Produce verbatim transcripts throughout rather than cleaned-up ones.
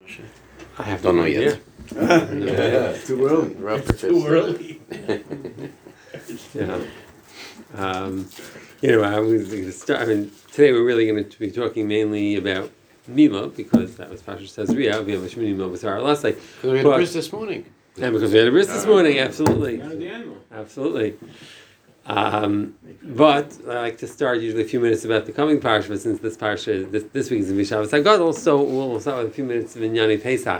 I have Don't no know idea. yet. Yeah, too early. Too early. Yeah. Um, you know, I was going to start. I mean, today we're really going to be talking mainly about Mila because that was Pasha Tazria. We have a Shmini Mila B'Sar last night. Because we had But- a bris this morning. And because we had a bris this morning, absolutely, The animal. absolutely. Um, but I like to start usually a few minutes about the coming parsha. But since this parsha, this, this week is in Vishavas Hagadol, so we'll start with a few minutes of Inyani Pesach.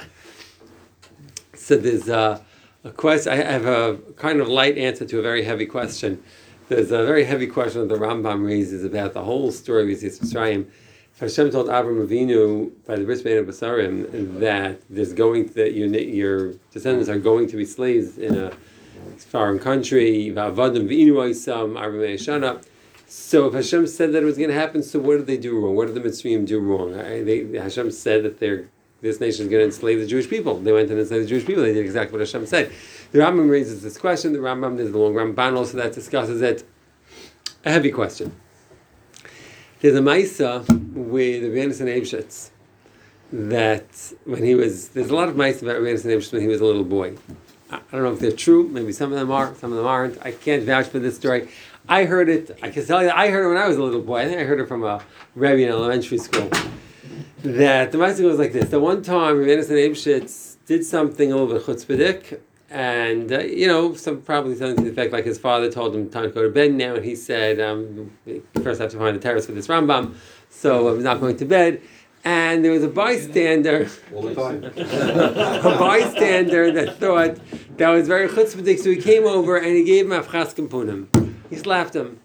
So there's uh, a question. I have a kind of light answer to a very heavy question. There's a very heavy question that the Rambam raises about the whole story of Yisrael Mitzrayim. Hashem told Avram Avinu by the Bris Bein of Basarim that there's going to, that your your descendants are going to be slaves in a foreign country. Va'avadim v'inu oisam arba me'eshana. So if Hashem said that it was going to happen, so what did they do wrong? What did the Mitzrayim do wrong? I, they, Hashem said that they're this nation is going to enslave the Jewish people. They went and enslaved the Jewish people. They did exactly what Hashem said. The Rambam raises this question. The Rambam, there's the long Ramban also that discusses it. A heavy question. There's a Maisa with Rabbi Yonasan Eibshitz that when he was, there's a lot of Maisa about Rabbi Yonasan Eibshitz when he was a little boy. I, I don't know if they're true. Maybe some of them are, some of them aren't. I can't vouch for this story. I heard it, I can tell you, I heard it when I was a little boy. I think I heard it from a Rebbe in elementary school. That the Maisa goes like this. The one time Rabbi Yonasan Eibshitz did something a little bit chutzpahdik, and uh, you know, some probably something to the effect like his father told him time to go to bed now, and he said, um, "First, I have to find a terrace for this Rambam," so I'm not going to bed. And there was a bystander, All the time. a bystander that thought that was very chutzpahdik, so he came over and he gave him a afchas kampunim. He slapped him.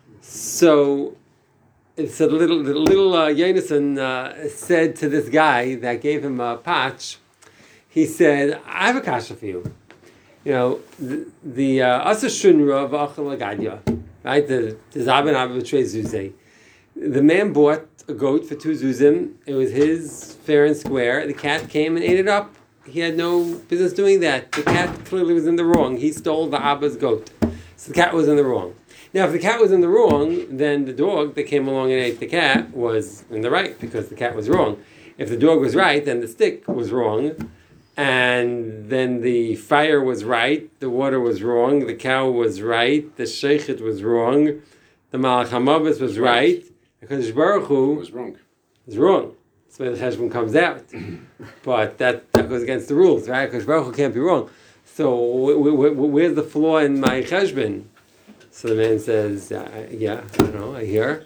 So. So the little, the little uh, Yonasan uh, said to this guy that gave him a patch, he said, "I have a kasha for you. You know, the the Asa Shunra v'achal agadya, right? The the Zaben Abba B'Trei Zuzei. The man bought a goat for two zuzim. It was his fair and square. The cat came and ate it up. He had no business doing that. The cat clearly was in the wrong. He stole the Abba's goat. So the cat was in the wrong. Now, if the cat was in the wrong, then the dog that came along and ate the cat was in the right because the cat was wrong. If the dog was right, then the stick was wrong. And then the fire was right, the water was wrong, the cow was right, the sheichet was wrong, the Malach HaMavis was right, because Baruch Hu was wrong. is wrong. That's why the cheshbon comes out. But that, that goes against the rules, right? Because Baruch Hu can't be wrong. So w- w- w- where's the flaw in my cheshbon? So the man says, uh, yeah, I don't know, I hear.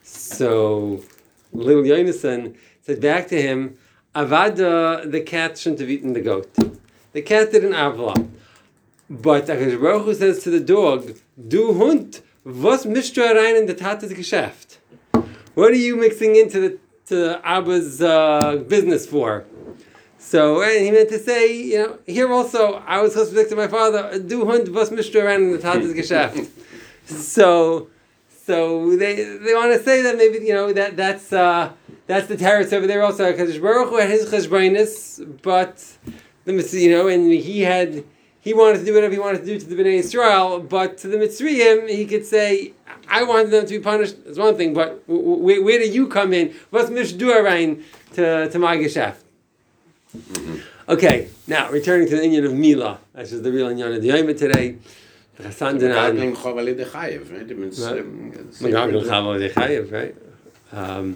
So little Yonasan said back to him, Avada, the cat shouldn't have eaten the goat. The cat did an avla. But Akash Baruch Hu says to the dog, Du Hund, was mischt du rein in the Tatas Geschäft? What are you mixing into the to Abba's uh, business for? So and he meant to say, you know, here also, I was supposed to predict to my father, Du Hund, was mischt du rein in the Tatas Geschäft? So, so they they want to say that maybe, you know, that that's uh, that's the terrace over there also. Because Baruch Hu had his cheshbonis, but the you know, and he had he wanted to do whatever he wanted to do to the Bnei Yisrael, but to the Mitzrayim he could say, I wanted them to be punished. That's one thing, but w- w- where do you come in? What's mishduarain to to my geschäft? Mm-hmm. Okay, now returning to the inyan of Mila, that's just the real inyan of the Yom today. Megadim Chavali de Chayev, right? It means, um, Megadim Chavali de Chayev, right? Um,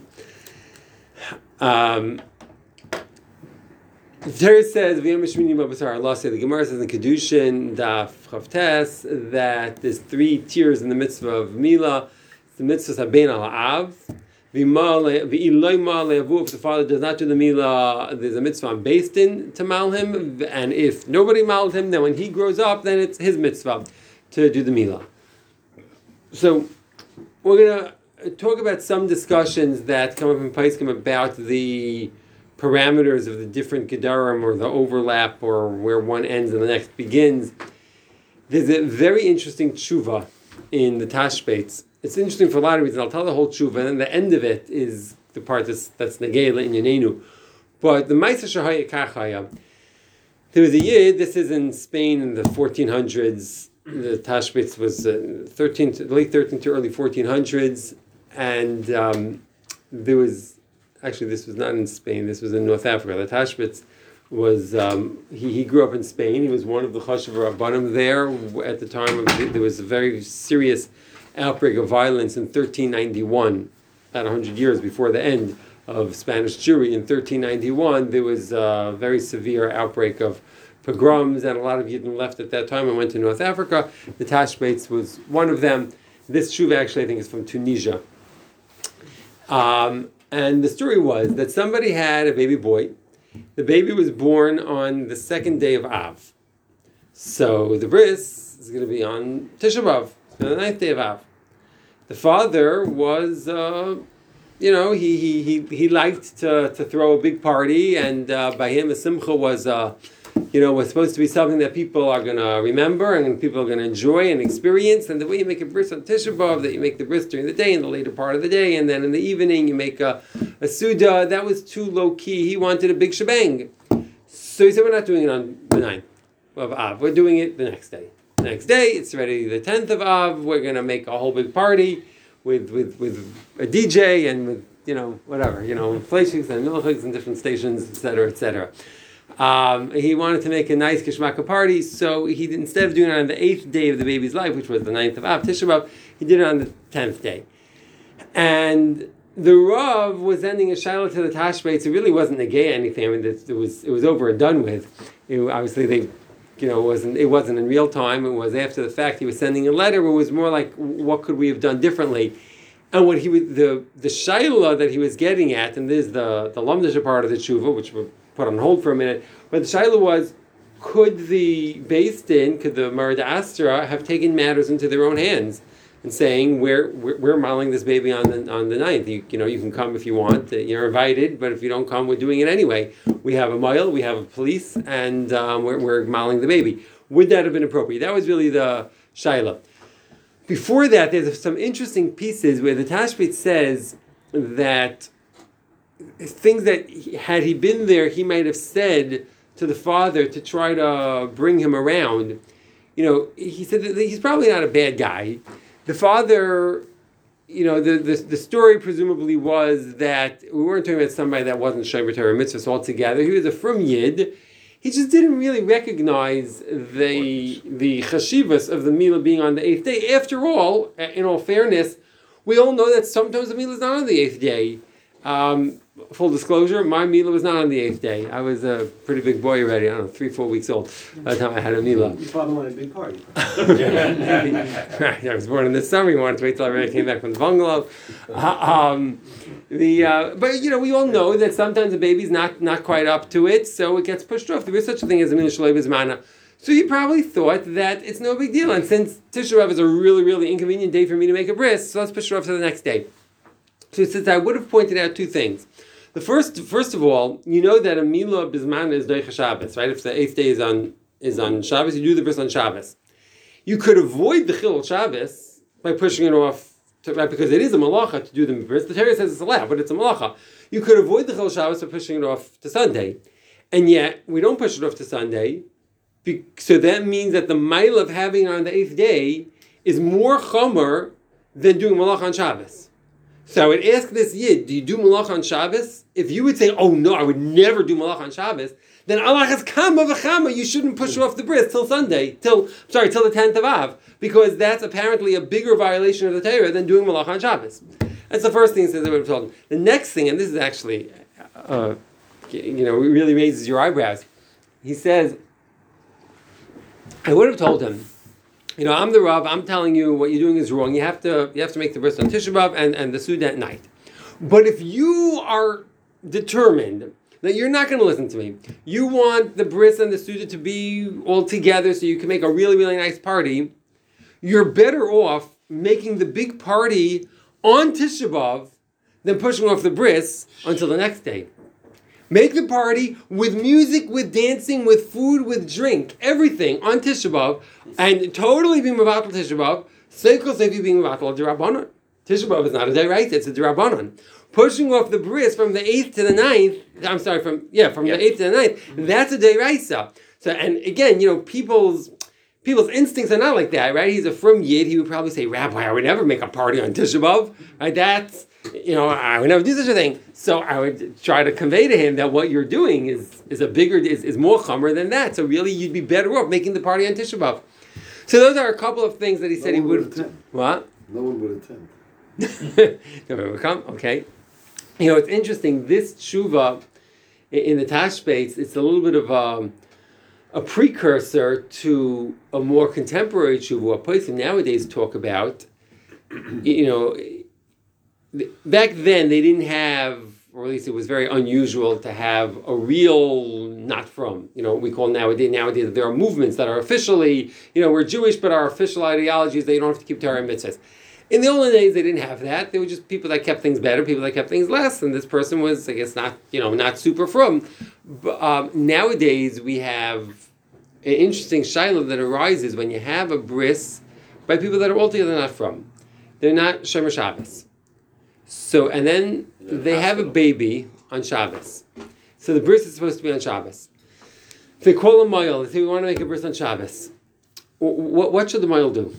um, the Torah says, "V'yom Shmini Babasar Allah." Say the Gemara says in Kedushin Daf Chavtes that there's three tiers in the mitzvah of Mila. The mitzvah Haben al Av. If the father does not do the Mila, there's a mitzvah on Beis Din to mal him, and if nobody maled him, then when he grows up, then it's his mitzvah to do the Mila. So we're going to talk about some discussions that come up in Paiskim about the parameters of the different Gedarim or the overlap or where one ends and the next begins. There's a very interesting tshuva in the Tashbates. It's interesting for a lot of reasons. I'll tell the whole tshuva, and then the end of it is the part that's, that's Negela in Yanenu. But the Maisa Shahaya Kachaya, there was a Yid, this is in Spain in the fourteen hundreds. The Tashbitz was uh, thirteen to, late thirteenth to early fourteen hundreds, and um, there was actually this was not in Spain, this was in North Africa. The Tashbitz was, um, he, he grew up in Spain. He was one of the Chashav Rabbanim there at the time. Of the, there was a very serious outbreak of violence in thirteen ninety-one, about one hundred years before the end of Spanish Jewry. In thirteen ninety-one, there was a very severe outbreak of pogroms, and a lot of Yidden left at that time and went to North Africa. The Tashbitz was one of them. This shuva actually, I think, is from Tunisia. Um, and the story was that somebody had a baby boy. The baby was born on the second day of Av. So the bris is going to be on Tisha B'Av, the ninth day of Av. The father was, uh, you know, he he he he liked to, to throw a big party, and uh, by him a simcha was, uh, you know, was supposed to be something that people are going to remember and people are going to enjoy and experience. And the way you make a bris on Tisha B'Av, that you make the bris during the day, in the later part of the day, and then in the evening you make a, a suda, that was too low key. He wanted a big shebang. So he said, we're not doing it on the ninth of Av. We're doing it the next day. The next day, it's already the tenth of Av. We're going to make a whole big party with with, with a D J and with, you know, whatever, you know, fleishiks and milchiks and different stations, et cetera, et cetera. Um, he wanted to make a nice kishmaka party, so he did, instead of doing it on the eighth day of the baby's life, which was the ninth of Av, Tisha B'Av, he did it on the tenth day. And the Rav was sending a shiloh to the Tashbitz. It really wasn't a gay anything. I mean, it, it was it was over and done with. It, obviously, they, you know, it wasn't it wasn't in real time. It was after the fact. He was sending a letter. Where it was more like, what could we have done differently? And what he was, the the shiloh that he was getting at, and this is the the Lamdasha part of the tshuva, which we'll put on hold for a minute. But the shiloh was, could the Beis Din, could the Marad Astra have taken matters into their own hands and saying, we're we're, we're modeling this baby on the on the ninth. You, you know, you can come if you want. You're invited, but if you don't come, we're doing it anyway. We have a mile, we have a police, and um, we're we're modeling the baby. Would that have been appropriate? That was really the shiloh. Before that, there's some interesting pieces where the Tashbitz says that things that he, had he been there, he might have said to the father to try to bring him around. You know, he said that he's probably not a bad guy. The father, you know, the, the, the story presumably was that we weren't talking about somebody that wasn't Shomer Torah Mitzvahs altogether. He was a frum Yid. He just didn't really recognize the the chashivas of the Milah being on the eighth day. After all, in all fairness, we all know that sometimes the Milah is not on the eighth day. Um, full disclosure, my Milah was not on the eighth day. I was a pretty big boy already. I don't know, three, four weeks old by the time I had a Milah. You probably wanted a big party. Right, I was born in the summer. He wanted to wait till I came back from the bungalow. Uh, um, the uh, but you know, we all know that sometimes the baby's not not quite up to it, so it gets pushed off. There is such a thing as a Milah Shalei B'Zmana. So you probably thought that it's no big deal, and since Tisha B'Av is a really, really inconvenient day for me to make a bris, so let's push it off to the next day. So since I would have pointed out two things. The first, first of all, you know that a Milah B'Zmana is Doicha Shabbos, right? If the eighth day is on is on Shabbos, you do the bris on Shabbos. You could avoid the Chilul Shabbos by pushing it off, to, right? Because it is a malacha to do the bris. The Torah says it's allowed, but it's a malacha. You could avoid the Chilul Shabbos by pushing it off to Sunday, and yet we don't push it off to Sunday. Be, so that means that the mile of having it on the eighth day is more chomer than doing malacha on Shabbos. So I would ask this Yid, do you do malach on Shabbos? If you would say, oh no, I would never do malach on Shabbos, then Allah has kama v'chama, you shouldn't push off the bris till Sunday, till, sorry, till the tenth of Av, because that's apparently a bigger violation of the Torah than doing malach on Shabbos. That's the first thing he says I would have told him. The next thing, and this is actually, uh, you know, really raises your eyebrows. He says, I would have told him, you know, I'm the Rav, I'm telling you what you're doing is wrong. You have to you have to make the bris on Tisha B'Av and, and the Suda at night. But if you are determined that you're not going to listen to me, you want the bris and the Suda to be all together so you can make a really, really nice party, you're better off making the big party on Tisha B'Av than pushing off the bris until the next day. Make the party with music, with dancing, with food, with drink, everything on Tisha B'Av, and totally being mevatel Tisha B'Av. Seikos if you being mevatel d'Rabbanan. Tisha B'Av is not a day, right? It's a d'Rabbanan. Pushing off the bris from the eighth to the ninth. I'm sorry, from yeah, from yes. the eighth to the ninth. That's a day raisa. So, and again, you know, people's people's instincts are not like that, right? He's a frum Yid. He would probably say, Rabbi, I would never make a party on Tisha B'Av, right? That's you know, I would never do such a thing. So I would try to convey to him that what you're doing is is a bigger, is, is more chomer than that. So really, you'd be better off making the party on Tisha B'Av. So those are a couple of things that he No said he one would would attend. What? No one would attend. Nobody would come. Okay. You know, it's interesting. This tshuva in, in the Tashbates, it's a little bit of a, a precursor to a more contemporary tshuva. What places nowadays talk about. You know, back then they didn't have, or at least it was very unusual to have a real not from, you know, what we call nowadays, nowadays there are movements that are officially, you know, we're Jewish, but our official ideology is they don't have to keep Torah and mitzvahs. In the olden days, they didn't have that. They were just people that kept things better, people that kept things less, and this person was, I guess, not, you know, not super from. But, um, nowadays, we have an interesting shiloh that arises when you have a bris by people that are altogether not from. They're not Shomer Shabbos. So, and then they have a baby on Shabbos. So the bris is supposed to be on Shabbos. They call a moil. They say, we want to make a bris on Shabbos. What, what should the moil do?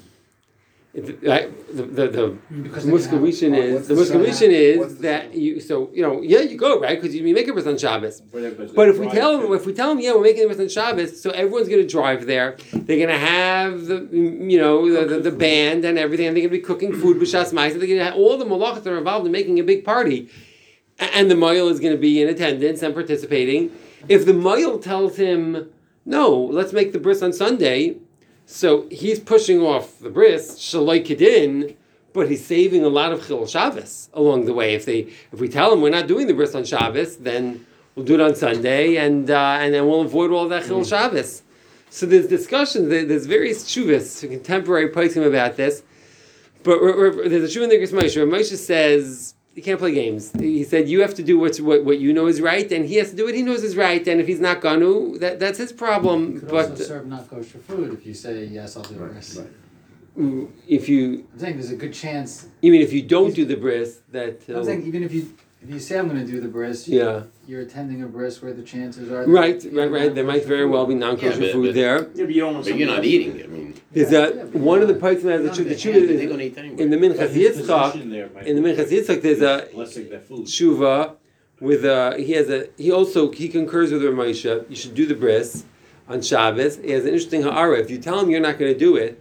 Right? The the the Muscovician is the Muscovician is that you so you know yeah you go right because you make a bris on Shabbos. But if we tell them if we tell them yeah we're making a bris on Shabbos, so everyone's going to drive there. They're going to have the you know the, the, the band and everything, and they're going to be cooking food b'shas ma'aseh. They're going to have all the malachas that are involved in making a big party, and the moil is going to be in attendance and participating. If the moil tells him no, let's make the bris on Sunday. So he's pushing off the bris, shaloi kedin, but he's saving a lot of chil Shabbos along the way. If they, if we tell him we're not doing the bris on Shabbos, then we'll do it on Sunday, and uh, and then we'll avoid all that chil Shabbos. So there's discussions, there's various tshuvas, contemporary poskim about this. But there's a tshuva in the Gris Moshe. Moshe says you can't play games. He said you have to do what's, what what you know is right, and he has to do what he knows is right. And if he's not going to, that that's his problem. You could but also serve not kosher food if you say yes, I'll do the bris. Right. If you, I'm saying there's a good chance. you mean if you don't do the bris, that I'm saying even if you if you say I'm going to do the bris, yeah, you're attending a bris where the chances are. right, that right, right. There might very well be non-kosher Yeah, but- food but- there. Yeah, but you don't want But you're not eating. I mean, There's Yeah, a yeah, but one of the you're parts that the not tshuva the the hand, tshuva they're going to is eat anyway. in the Minchas Yitzchak. In the Minchas Yitzchak, there's a blessing that food. tshuva with a he has a he also he concurs with Rav Moshe. You should do the bris on Shabbos. He has an interesting ha'ara. If you tell him you're not going to do it,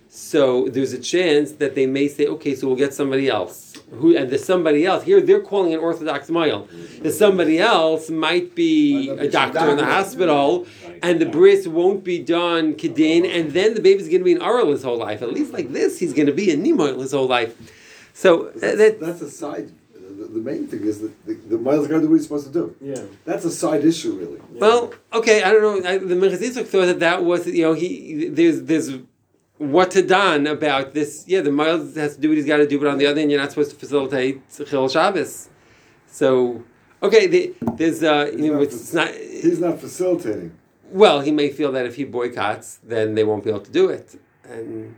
so there's a chance that they may say, okay, so we'll get somebody else. Who and the somebody else here they're calling an Orthodox mile. The somebody else might be a doctor in the hospital, and the bris won't be done kedin, and then the baby's going to be an aral his whole life. At least like this, he's going to be a nimoil his whole life. So uh, That's, that, that's a side. The, the main thing is that the, the mile's got to do what he's supposed to do. Yeah. That's a side issue, really. well, okay, I don't know. I, the Minchas Yitzchak thought that that was you know he there's there's what to done about this. Yeah, the miles has to do what he's got to do, but on the other hand, you're not supposed to facilitate Chil Shabbos. So, okay, the, there's uh, you know, not it's not. He's not facilitating. Well, he may feel that if he boycotts, then they won't be able to do it, and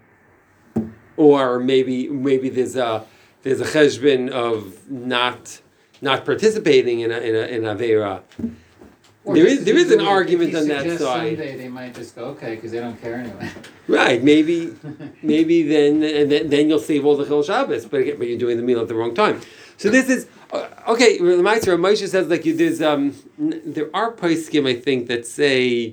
or maybe maybe there's a there's a cheshbon of not not participating in a in a in a vera. Or There just is if there you is do an it- argument if you on that suggest side. Sunday, they might just go okay because they don't care anyway. Right, maybe, maybe then, and then, then you'll save all the Chil Shabbos, but again, but you're doing the meal at the wrong time. So this is uh, okay. The Meister Moshe says like you there's um n- there are poskim I think that say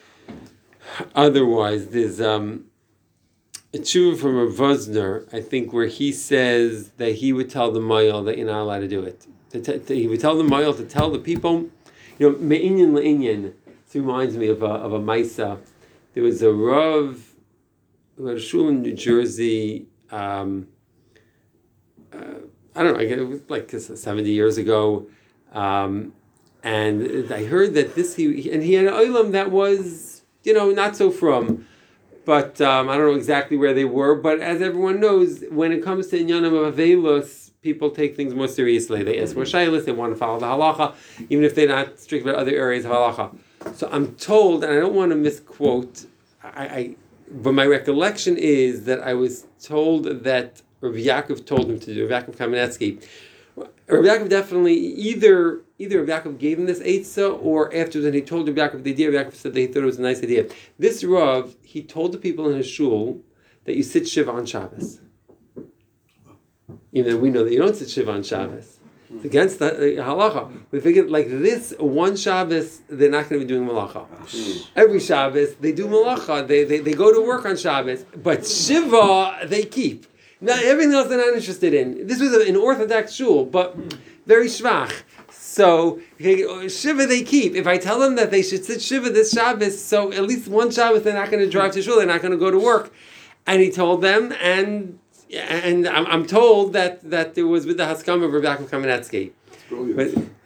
otherwise. There's um a tshuva from Rav Vosner I think where he says that he would tell the Mayal that you're not allowed to do it. To t- to- he would tell the Mayal to tell the people, you know, me'inyan le'inyan. This reminds me of a of a Maisa. There was a Rav who had a shul in New Jersey. Um, uh, I don't know. I guess it was like seventy years ago, um, and I heard that this he and he had an olam that was you know not so from, but um, I don't know exactly where they were. But as everyone knows, when it comes to inyanim of avelus, people take things more seriously. They ask more shaylas. They want to follow the halacha, even if they're not strict about other areas of halacha. So I'm told, and I don't want to misquote. I, I but my recollection is that I was told that Rabbi Yaakov told him to do, Rabbi Yaakov Kamenetsky. Rabbi Yaakov definitely, either either Rabbi Yaakov gave him this eitzah, or afterwards when he told Rabbi Yaakov the idea, Rabbi Yaakov said that he thought it was a nice idea. This Rav, he told the people in his shul that you sit Shiva on Shabbos. even though we know that you don't sit Shiva on Shabbos. It's against the uh, halacha. We figured like this one Shabbos they're not going to be doing malacha. Every Shabbos they do malacha. They, they they go to work on Shabbos, but Shiva they keep. Now everything else they're not interested in. This was an Orthodox shul, but very shvach. So okay, Shiva they keep. If I tell them that they should sit Shiva this Shabbos, so at least one Shabbos they're not going to drive to shul. They're not going to go to work. And he told them, and. And I'm, I'm told that, that it was with the Haskam of Rabbi Yaakov Kamenetsky. But,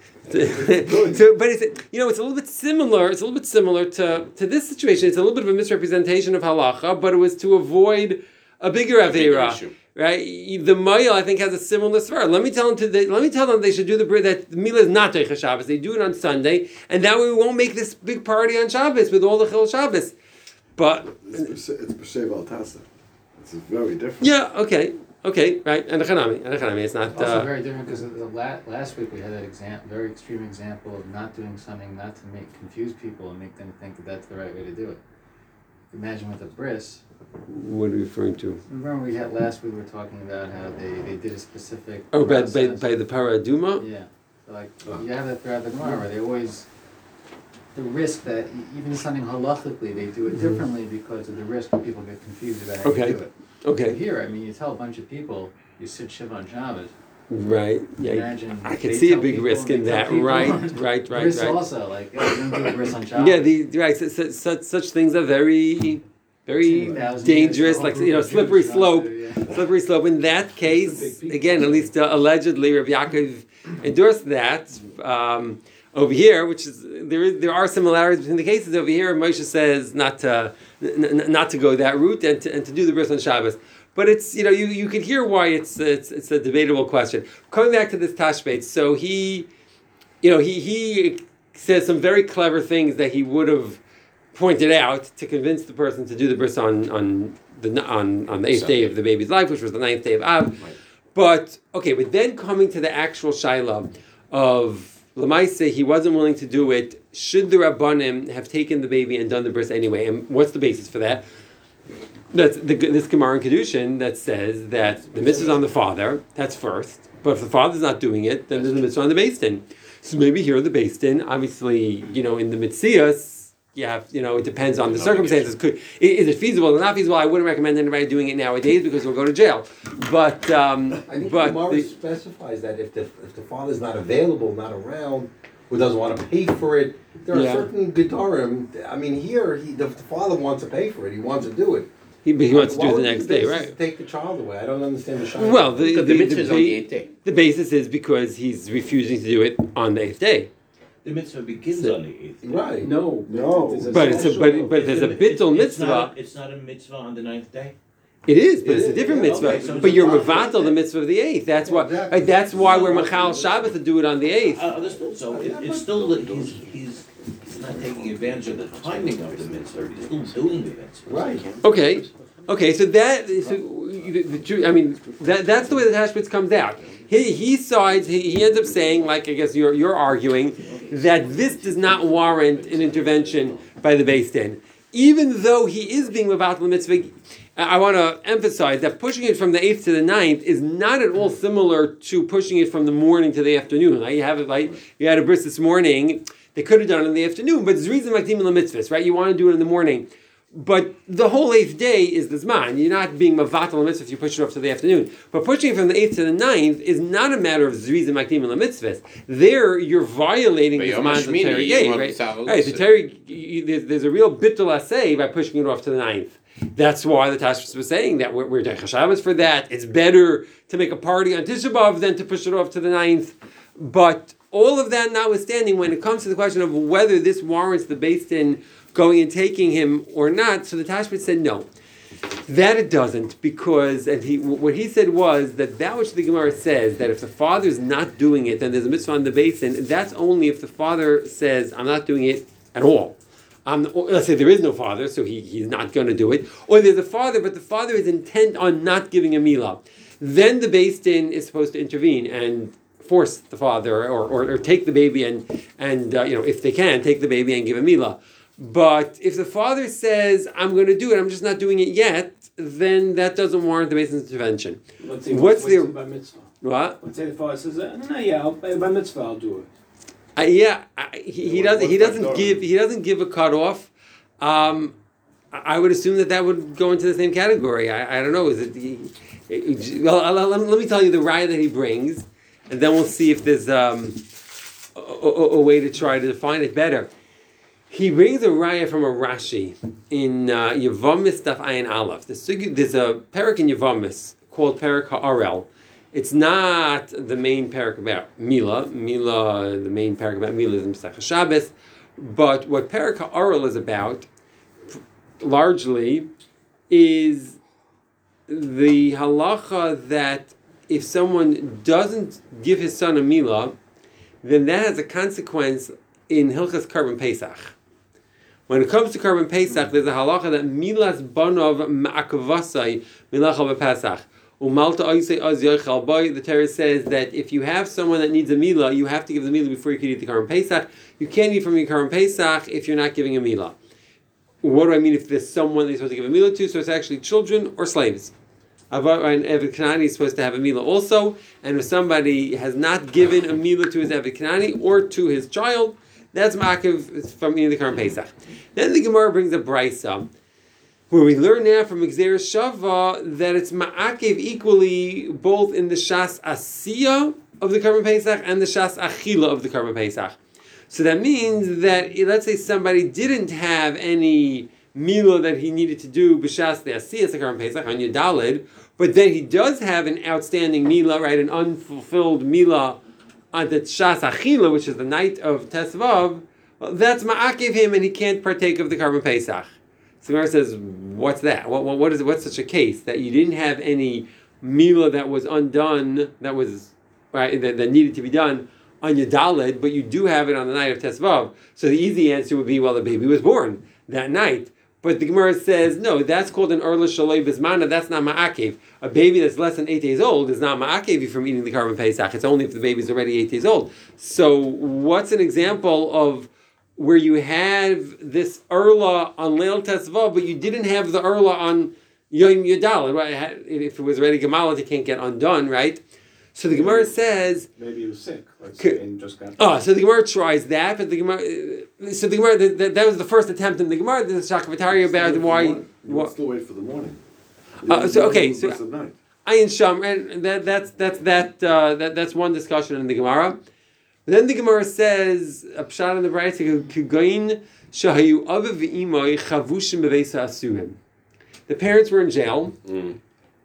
so, but it's, you know, it's a little bit similar. It's a little bit similar to, to this situation. It's a little bit of a misrepresentation of halacha, but it was to avoid a bigger avera, right? The Mayel, I think, has a similar svar. Let me tell them to the, let me tell them they should do the that the Mila is not Teicha Shabbos. They do it on Sunday, and that way we won't make this big party on Shabbos with all the Chil Shabbos. But it's it's B'Shev Al Tasa. It's very different. Yeah. Okay. Okay. Right. And the Chanami. And the Chanami. It's not. Also Uh, very different because the la- last week we had that exam- very extreme example of not doing something not to make confuse people and make them think that that's the right way to do it. Imagine with a bris. What are you referring to? Remember we had last week we were talking about how they, they did a specific. Oh, by, by, process. by the Paraduma? Yeah, so like you have that throughout the Gemara where they always the risk that e- even something halachically they do it differently because of the risk that people get confused about how Okay. you do it. Okay. Here, I mean, you tell a bunch of people you sit Shiva on Shabbos. Right. Yeah. Imagine I can they see a tell big people risk and in they tell that. people. Right. Right. Right. Bris Right. also, like, oh, you don't do a bris on Shabbos. Yeah. The right. So, so, such such things are very, very two thousand dangerous. years, the Like whole you know, group of slippery Jews slope. not to, yeah. Slippery slope. In that case, again, at least uh, allegedly, Rabbi Yaakov endorsed that. Um, over here, which is there is there are similarities between the cases. Over here, Moshe says not to n- n- not to go that route and to, and to do the bris on Shabbos. But it's you know you, you can hear why it's it's it's a debatable question. Coming back to this Tashbeit, so he, you know he he says some very clever things that he would have pointed out to convince the person to do the bris on on the on on the eighth day of the baby's life, which was the ninth day of Av. Right. But okay, but then coming to the actual shaila of Lamaise, he wasn't willing to do it. Should the Rabbanim have taken the baby and done the bris anyway? And what's the basis for that? That's the, this Gemara in Kedushin that says that the mitzvah is on the father. That's first. But if the father's not doing it, then there's a mitzvah on the Beis Din. So maybe here the Beis Din, obviously, you know, in the Mitzias, you have, you know, it depends on the circumstances. Could is it feasible or not feasible? I wouldn't recommend anybody doing it nowadays because we'll go to jail. But um, I think but the Gemara the, specifies that if the if the father's not available, not around, or doesn't want to pay for it, there are Yeah. certain gedarim. I mean, here he the, the father wants to pay for it. He wants to do it. he, he wants to Why do it the would next the day, basis right? Take the child away. I don't understand the shayla. Well, the, Because the, the the, mitzvah is on the ba- eighth day. the basis is because he's refusing to do it on the eighth day. The mitzvah begins So- on the eighth. right. No, no. But it's a but but there's a bittul It's mitzvah. not, it's not a mitzvah on the ninth day. It is, but It it's a is, different yeah, mitzvah. okay, so it's but a you're different- mevatel the mitzvah of the eighth. That's why. Exactly. uh, That's why we're machal Shabbat to do it on the eighth. Uh, understood. So it, it's still that he's he's he's not taking advantage of the timing of the mitzvah. He's still doing the mitzvah. Right. Okay, okay. So that, so the, the, Jew- I mean, that that's the way the Tashbitz comes out. He he sides. He, he ends up saying, like I guess you're you're arguing, that this does not warrant an intervention by the Beis Din, even though he is being mevatel the mitzvah. I want to emphasize that pushing it from the eighth to the ninth is not at all similar to pushing it from the morning to the afternoon. Like you have it, like you had a bris this morning. They could have done it in the afternoon, but it's reason like the mitzvahs, right? You want to do it in the morning. But the whole eighth day is the Zman. You're not being mavatal mitzvah if you push it off to the afternoon. But pushing it from the eighth to the ninth is not a matter of zrizim makdim and mitzvahs. There, you're violating the But Yom Zman of HaShmini, Terry you Gay, want right? tzavos. Right, the Terry, you- there's, there's a real bittul asay by pushing it off to the ninth. That's why the Tashbitz was saying that we're, we're Deicha Shabbos for that. It's better to make a party on Tisha B'Av than to push it off to the ninth. But all of that notwithstanding, when it comes to the question of whether this warrants the Beis Din going and taking him or not, so the Tashbitz said no. That it doesn't, because and he what he said was that that which the Gemara says, that if the father's not doing it, then there's a mitzvah on the Beis Din. That's only if the father says, I'm not doing it at all. Um, or let's say there is no father, so he, he's not going to do it. Or there's a father, but the father is intent on not giving a milah. Then the Beis Din is supposed to intervene and force the father, or, or, or take the baby and, and uh, you know, if they can, take the baby and give a milah. But if the father says, I'm going to do it, I'm just not doing it yet, then that doesn't warrant the Beis Din's intervention. Let's say, What's what's the- the bar mitzvah? What? Let's say the father says, no, no, yeah, I'll, by mitzvah, I'll do it. Uh, yeah, I, he, he Yeah, doesn't. He what's doesn't that give. done? He doesn't give a cutoff. Um, I I would assume that that would go into the same category. I, I don't know. Is it? He, it well, I'll- I'll- let me tell you the raya that he brings, and then we'll see if there's um, a, a, a way to try to define it better. He brings a raya from a Rashi in uh, Yevamis Daf Ayin Aleph. There's, there's a parak in Yevamis called Parak Ha'arel. It's not the main parak about Mila. Mila, the main parak about Mila is in Pesach Shabbos. But what Parak Ha'arel is about, largely, is the halacha that if someone doesn't give his son a Mila, then that has a consequence in Hilchas Karban Pesach. When it comes to Karban Pesach, there's a halacha that Milas Banov Ma'akavasai Milachal B'Pesach. Umalta Oisei Az Yochal Boy. The Torah says that if you have someone that needs a Mila, you have to give the Mila before you can eat the Karban Pesach. You can't eat from your Karban Pesach if you're not giving a Mila. What do I mean if there's someone that you're supposed to give a Mila to? So it's actually children or slaves. An Eved Kanani is supposed to have a Mila also, and if somebody has not given a Mila to his Eved Kanani or to his child, that's Ma'akiv from eating the Karban Pesach. Then the Gemara brings a Brisa, where we learn now from Xer Shava that it's Ma'akiv equally both in the Shas Asiya of the Karban Pesach and the Shas Achila of the Karban Pesach. So that means that, let's say somebody didn't have any Mila that he needed to do B'Shas the Asiya, the Karban Pesach, on Yudalid, but then he does have an outstanding Mila, right, an unfulfilled Mila on the Shas Achila, which is the night of Tesvav. Well, that's Ma'akiv him and he can't partake of the Karban Pesach. So Gemara says, what's that? What, what, what is what's such a case that you didn't have any Mila that was undone, that was right, that, that needed to be done on your Daled, but you do have it on the night of Tesvav. So the easy answer would be, well, the baby was born that night. But the Gemara says, no, that's called an Erla Shalei Bismana, that's not Ma'akev. A baby that's less than eight days old is not Ma'akev from eating the Karban Pesach. It's only if the baby's already eight days old. So what's an example of where you have this Erla on Leil Tesvav, but you didn't have the Erla on Yom Yudal? Right? If it was already Gemalit, it can't get undone, right? So the Gemara says, maybe he was sick, let's say, and just got. Oh, so the Gemara tries that, but the Gemara. So the Gemara, the, the, that was the first attempt in the Gemara. There's a Shakavatari about why. You What? still wait for the morning. Uh, so okay, so Rest of the night. Ayin Sham, and that that's that's that uh, that that's one discussion in the Gemara. Then the Gemara says, a pshat in the Brayta, Kigoin shahayu aviv v'imoi chavushim beveisa asurim. The parents were in jail, Mm.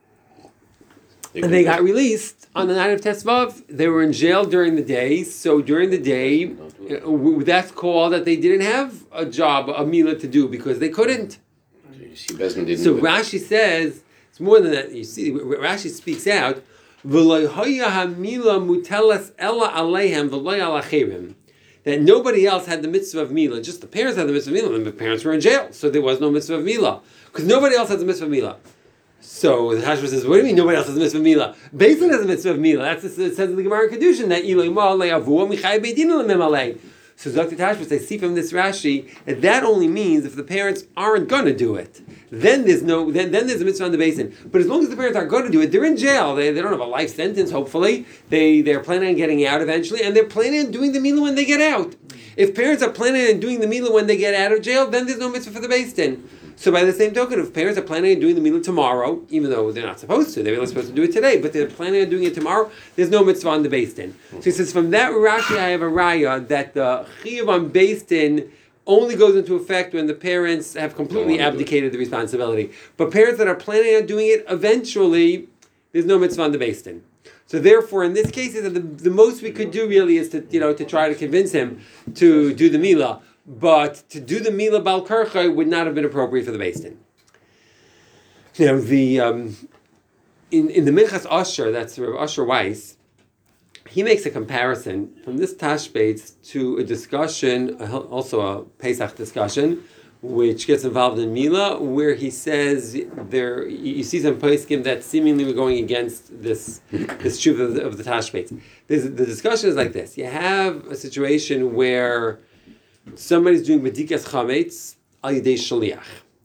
and they got released on the night of Tesvav. They were in jail during the day, so during the day, uh, w- that's called that they didn't have a job, a milah to do, because they couldn't. She Besman didn't So do it. Rashi says, it's more than that. You see, Rashi speaks out, "V'lo hoya hamila mutelas ella aleihem v'lo al acherim," that nobody else had the mitzvah of milah, just the parents had the mitzvah of milah, and the parents were in jail, so there was no mitzvah of milah, because nobody else has the mitzvah of milah. So the Tashma says, what do you mean nobody else has a mitzvah of Mila? Beis Din has a mitzvah of Mila. That's what it says in the Gemara in Kedushin, that Iloi Ma Alei Avu Michai Beit Din Lemem Alei. So Doctor Tashma says, see from this Rashi, that that only means if the parents aren't going to do it. Then there's no, then, then there's a mitzvah on the Beis Din. But as long as the parents are going to do it, they're in jail. They, they don't have a life sentence, hopefully. They, they're planning on getting out eventually, and they're planning on doing the Mila when they get out. If parents are planning on doing the Mila when they get out of jail, then there's no mitzvah for the Beis Din. So by the same token, if parents are planning on doing the Mila tomorrow, even though they're not supposed to, they're really supposed to do it today, but they're planning on doing it tomorrow, there's no mitzvah on the Beis Din. So he says, from that Rashi I have a raya that the chiyuv on Beis Din only goes into effect when the parents have completely abdicated the responsibility. But parents that are planning on doing it eventually, there's no mitzvah on the Beis Din. So therefore, in this case, the, the most we could do really is to, you know, to try to convince him to do the Mila. But to do the Mila Bal Karcha would not have been appropriate for the Beis Din. Now, the um, in in the Minchas Asher, that's Rav Asher Weiss, he makes a comparison from this Tashbetz to a discussion, also a Pesach discussion, which gets involved in Mila, where he says there you see some poskim that seemingly were going against this this truth of the, of the Tashbetz. The discussion is like this: you have a situation where somebody's doing bedikas chametz al yedei shaliach.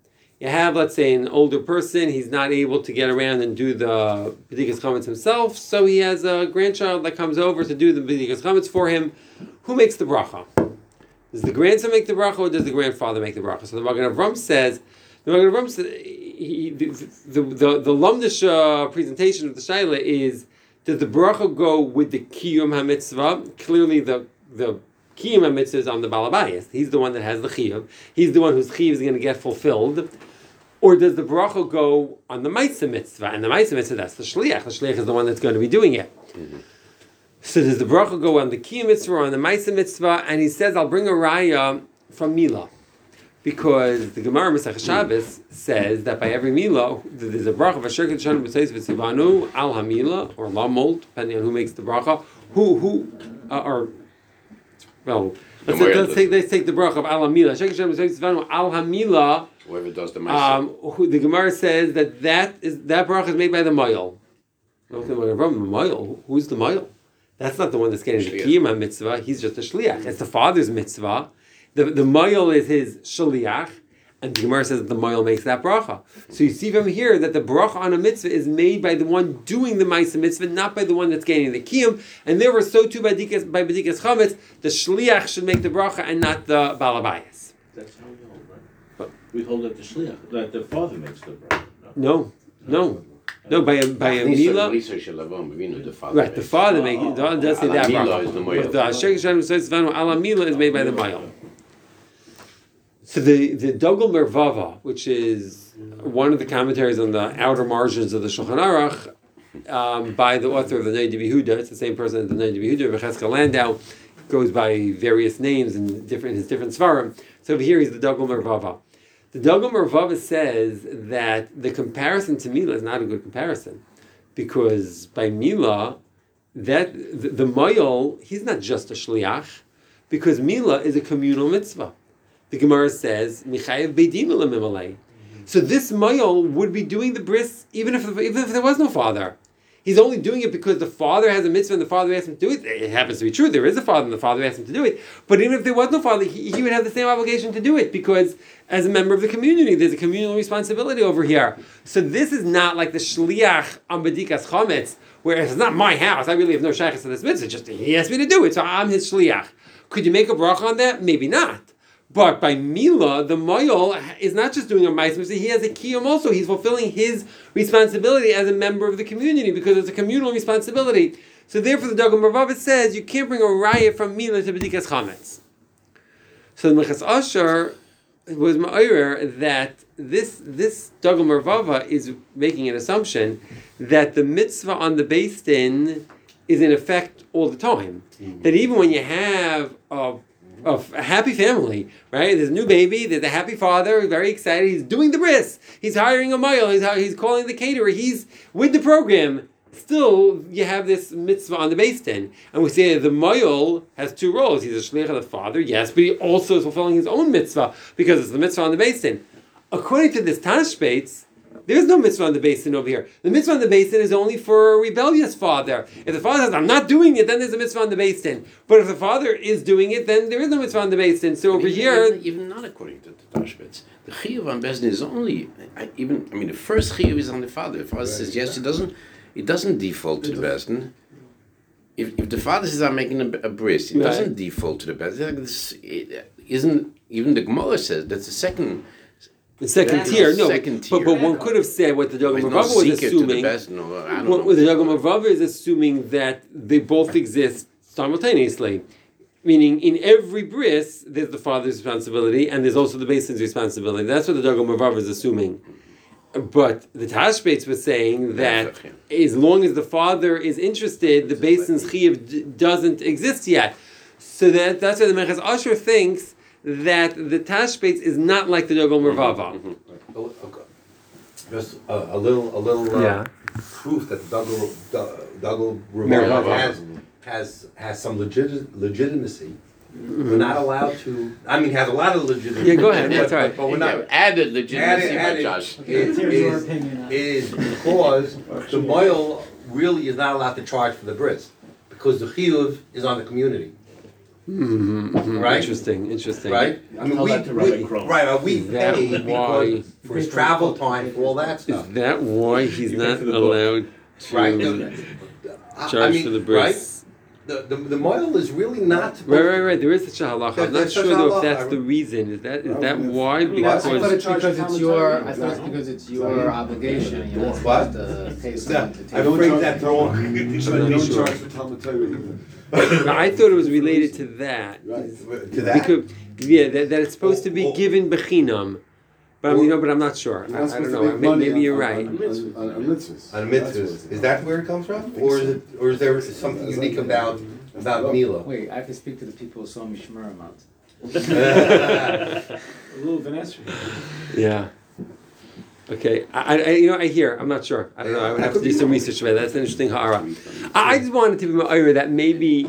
You have, let's say, an older person, he's not able to get around and do the B'dikas Chametz himself, so he has a grandchild that comes over to do the B'dikas Chametz for him. Who makes the bracha? Does the grandson make the bracha or does the grandfather make the bracha? So the Magen Avram says, the Magen Avram says, he, the, the, the, the Lamdish uh, presentation of the Shaila is, does the bracha go with the Kiyum HaMitzvah? Clearly the, the Kiyum HaMitzvah is on the Balabayas. He's the one that has the Chiyuv. He's the one whose Chiyuv is going to get fulfilled. Or does the bracha go on the Maisa Mitzvah? And the Maisa Mitzvah, that's the Shliach. The Shliach is the one that's going to be doing it. Mm-hmm. So does the bracha go on the Kiyum Mitzvah or on the Maisa Mitzvah? And he says, I'll bring a raya from Mila. Because the Gemara Masech Shabbos says that by every Mila, there's a bracha of Asher Kedushan B'Seis V'Tzivanu Al HaMila, or Lamol, depending on who makes the bracha. Who, who, uh, or, well, let's, let's take, let's take the bracha of Al HaMila. Asher Kedushan B'Seis V'Tzivanu Al HaMila. Whoever does the um, who, the Gemara says that that, is, that bracha is made by the Mayil. Okay, the Mayil. Who's the Mayil? That's not the one that's getting the Kiyum mitzvah. He's just a shliach. It's the father's mitzvah. The the Mayil is his shliach, and the Gemara says that the Mayil makes that bracha. So you see from here that the bracha on a mitzvah is made by the one doing the Ma'aseh mitzvah, not by the one that's getting the Kiyum. And therefore, so too by B'dikas by B'dikas Chametz, the shliach should make the bracha and not the balabayas. That's how we hold, right? But we hold that the shliach, that the father makes the bracha. No, no. No, by a, by a Mila. Right, the father makes it. Does say that bracha. The Asher Kedushan B'Seis V'Tzivanu Al HaMila is made by the Mayil. So the, the Dogel Mervava, which is one of the commentaries on the outer margins of the Shulchan Aruch, um, by the author of the Noda B'Yehuda, it's the same person as the Noda B'Yehuda, V'Cheskel Landau, goes by various names and different his different svarim. So over here he's the Dogel Mervava. The Dogel Mervava says that the comparison to Mila is not a good comparison, because by Mila, that the, the Mayil, he's not just a shliach, because Mila is a communal mitzvah. The Gemara says, Michayev Beidin L'Mimalei. So this Mayil would be doing the bris even if even if there was no father. He's only doing it because the father has a mitzvah and the father asked him to do it. It happens to be true. There is a father and the father asked him to do it. But even if there was no father, he, he would have the same obligation to do it, because as a member of the community, there's a communal responsibility over here. So this is not like the shliach on B'dikas Chametz, where it's not my house. I really have no shaykhs to this mitzvah. It's just he asked me to do it, so I'm his shliach. Could you make a bracha on that? Maybe not. But by Mila, the Mayil is not just doing a Ma'aseh mitzvah, he has a Kiyum also. He's fulfilling his responsibility as a member of the community, because it's a communal responsibility. So therefore the Dogel Mervava says you can't bring a riot from Mila to B'dikas Chametz. So the Mechas Asher was ma'orer that this this Dogel Mervava is making an assumption that the mitzvah on the Beis Din is in effect all the time. Mm-hmm. That even when you have a Of a happy family, right? There's a new baby, there's a happy father, very excited, he's doing the bris, he's hiring a Mayil, he's, he's calling the caterer, he's with the program. Still, you have this mitzvah on the Beis Din. And we say the Mayil has two roles. He's a shliach of the father, yes, but he also is fulfilling his own mitzvah, because it's the mitzvah on the Beis Din. According to this Tashbetz, there's no mitzvah on the Beis Din over here. The mitzvah on the Beis Din is only for a rebellious father. If the father says, I'm not doing it, then there's a mitzvah on the Beis Din. But if the father is doing it, then there is no mitzvah on the Beis Din. So over even, here... Even, even not according to the Tashbetz. The chiyuv on Beis Din is only... I, even, I mean, the first chiyuv is on the father. If the father says yes, it doesn't, it doesn't default to the Beis Din. If, if the father says, I'm making a, a bris, it Right. doesn't default to the Beis Din. Like this, it isn't... Even the Gemara says, that's the second... The second That's tier, no, second but, but tier. one could have said what the Dogel There's no Mervava was seeker to the assuming. Beis Din, or, I don't What, know. what the Dogel Mervava is assuming that they both exist simultaneously. Meaning, in every bris, there's the father's responsibility, and there's also the Beis Din's responsibility. That's what the Dogel Mervava is assuming. But the Tashbetz was saying that as long as the father is interested, the Beis Din's chiyuv d- doesn't exist yet. So that that's why the Mechas Asher thinks that the Tashbetz is not like the Dogel Mervava. Oh, okay. Just a, a little, a little uh, Yeah. proof that the Dogel Dogel Mervava. Mervava has has has some legit, legitimacy. Mm-hmm. We're not allowed to. I mean, has a lot of legitimacy. Yeah, go ahead. That's but, right. But we're not. Yeah, added legitimacy Added, by added Josh. is, Here's your is, opinion on it. is because the Mayil really is not allowed to charge for the bris, because the chiyuv is on the community. Mm-hmm. Right? Interesting, interesting. right? I mean, Tell we, that to Rabbi we, Krohn. right, uh, we Is that pay why- because for his travel time, for all that Is stuff. that why he's You pay not for the book. allowed Right? to I- I charge mean, for the right? bris? The, the, the moil is really not supposed Right, to. right, right. There is such a halacha. I'm That- not that's sure such a though if halacha. that's the reason. Is that is No, that it's- why? I mean, Because I thought It's charge because it's Talmud your, Torah. I thought it's because it's your obligation, you're not What? supposed to pay someone to I take. don't phrased charge- that wrong. So you not don't sure. charge for Talmud Torah either. I thought it was related to that. Right. To that? Because yeah, that, that it's supposed to be Or- or- given bechinam. But I'm, you know, but I'm not sure. I, I don't know. Maybe, maybe you're right. On, on, on, on mitzvahs. On That's mitzvahs. what- Is that where it comes from? Or is it, or is there something unique about, about Mila? Wait, I have to speak to the people who saw me shmur him out. A little Vanessa. Yeah. Okay. I, I, you know, I hear. I'm not sure. I don't know. I would have to do some research about that. That's an interesting ha'ara. I, I just wanted to be aware that maybe, uh,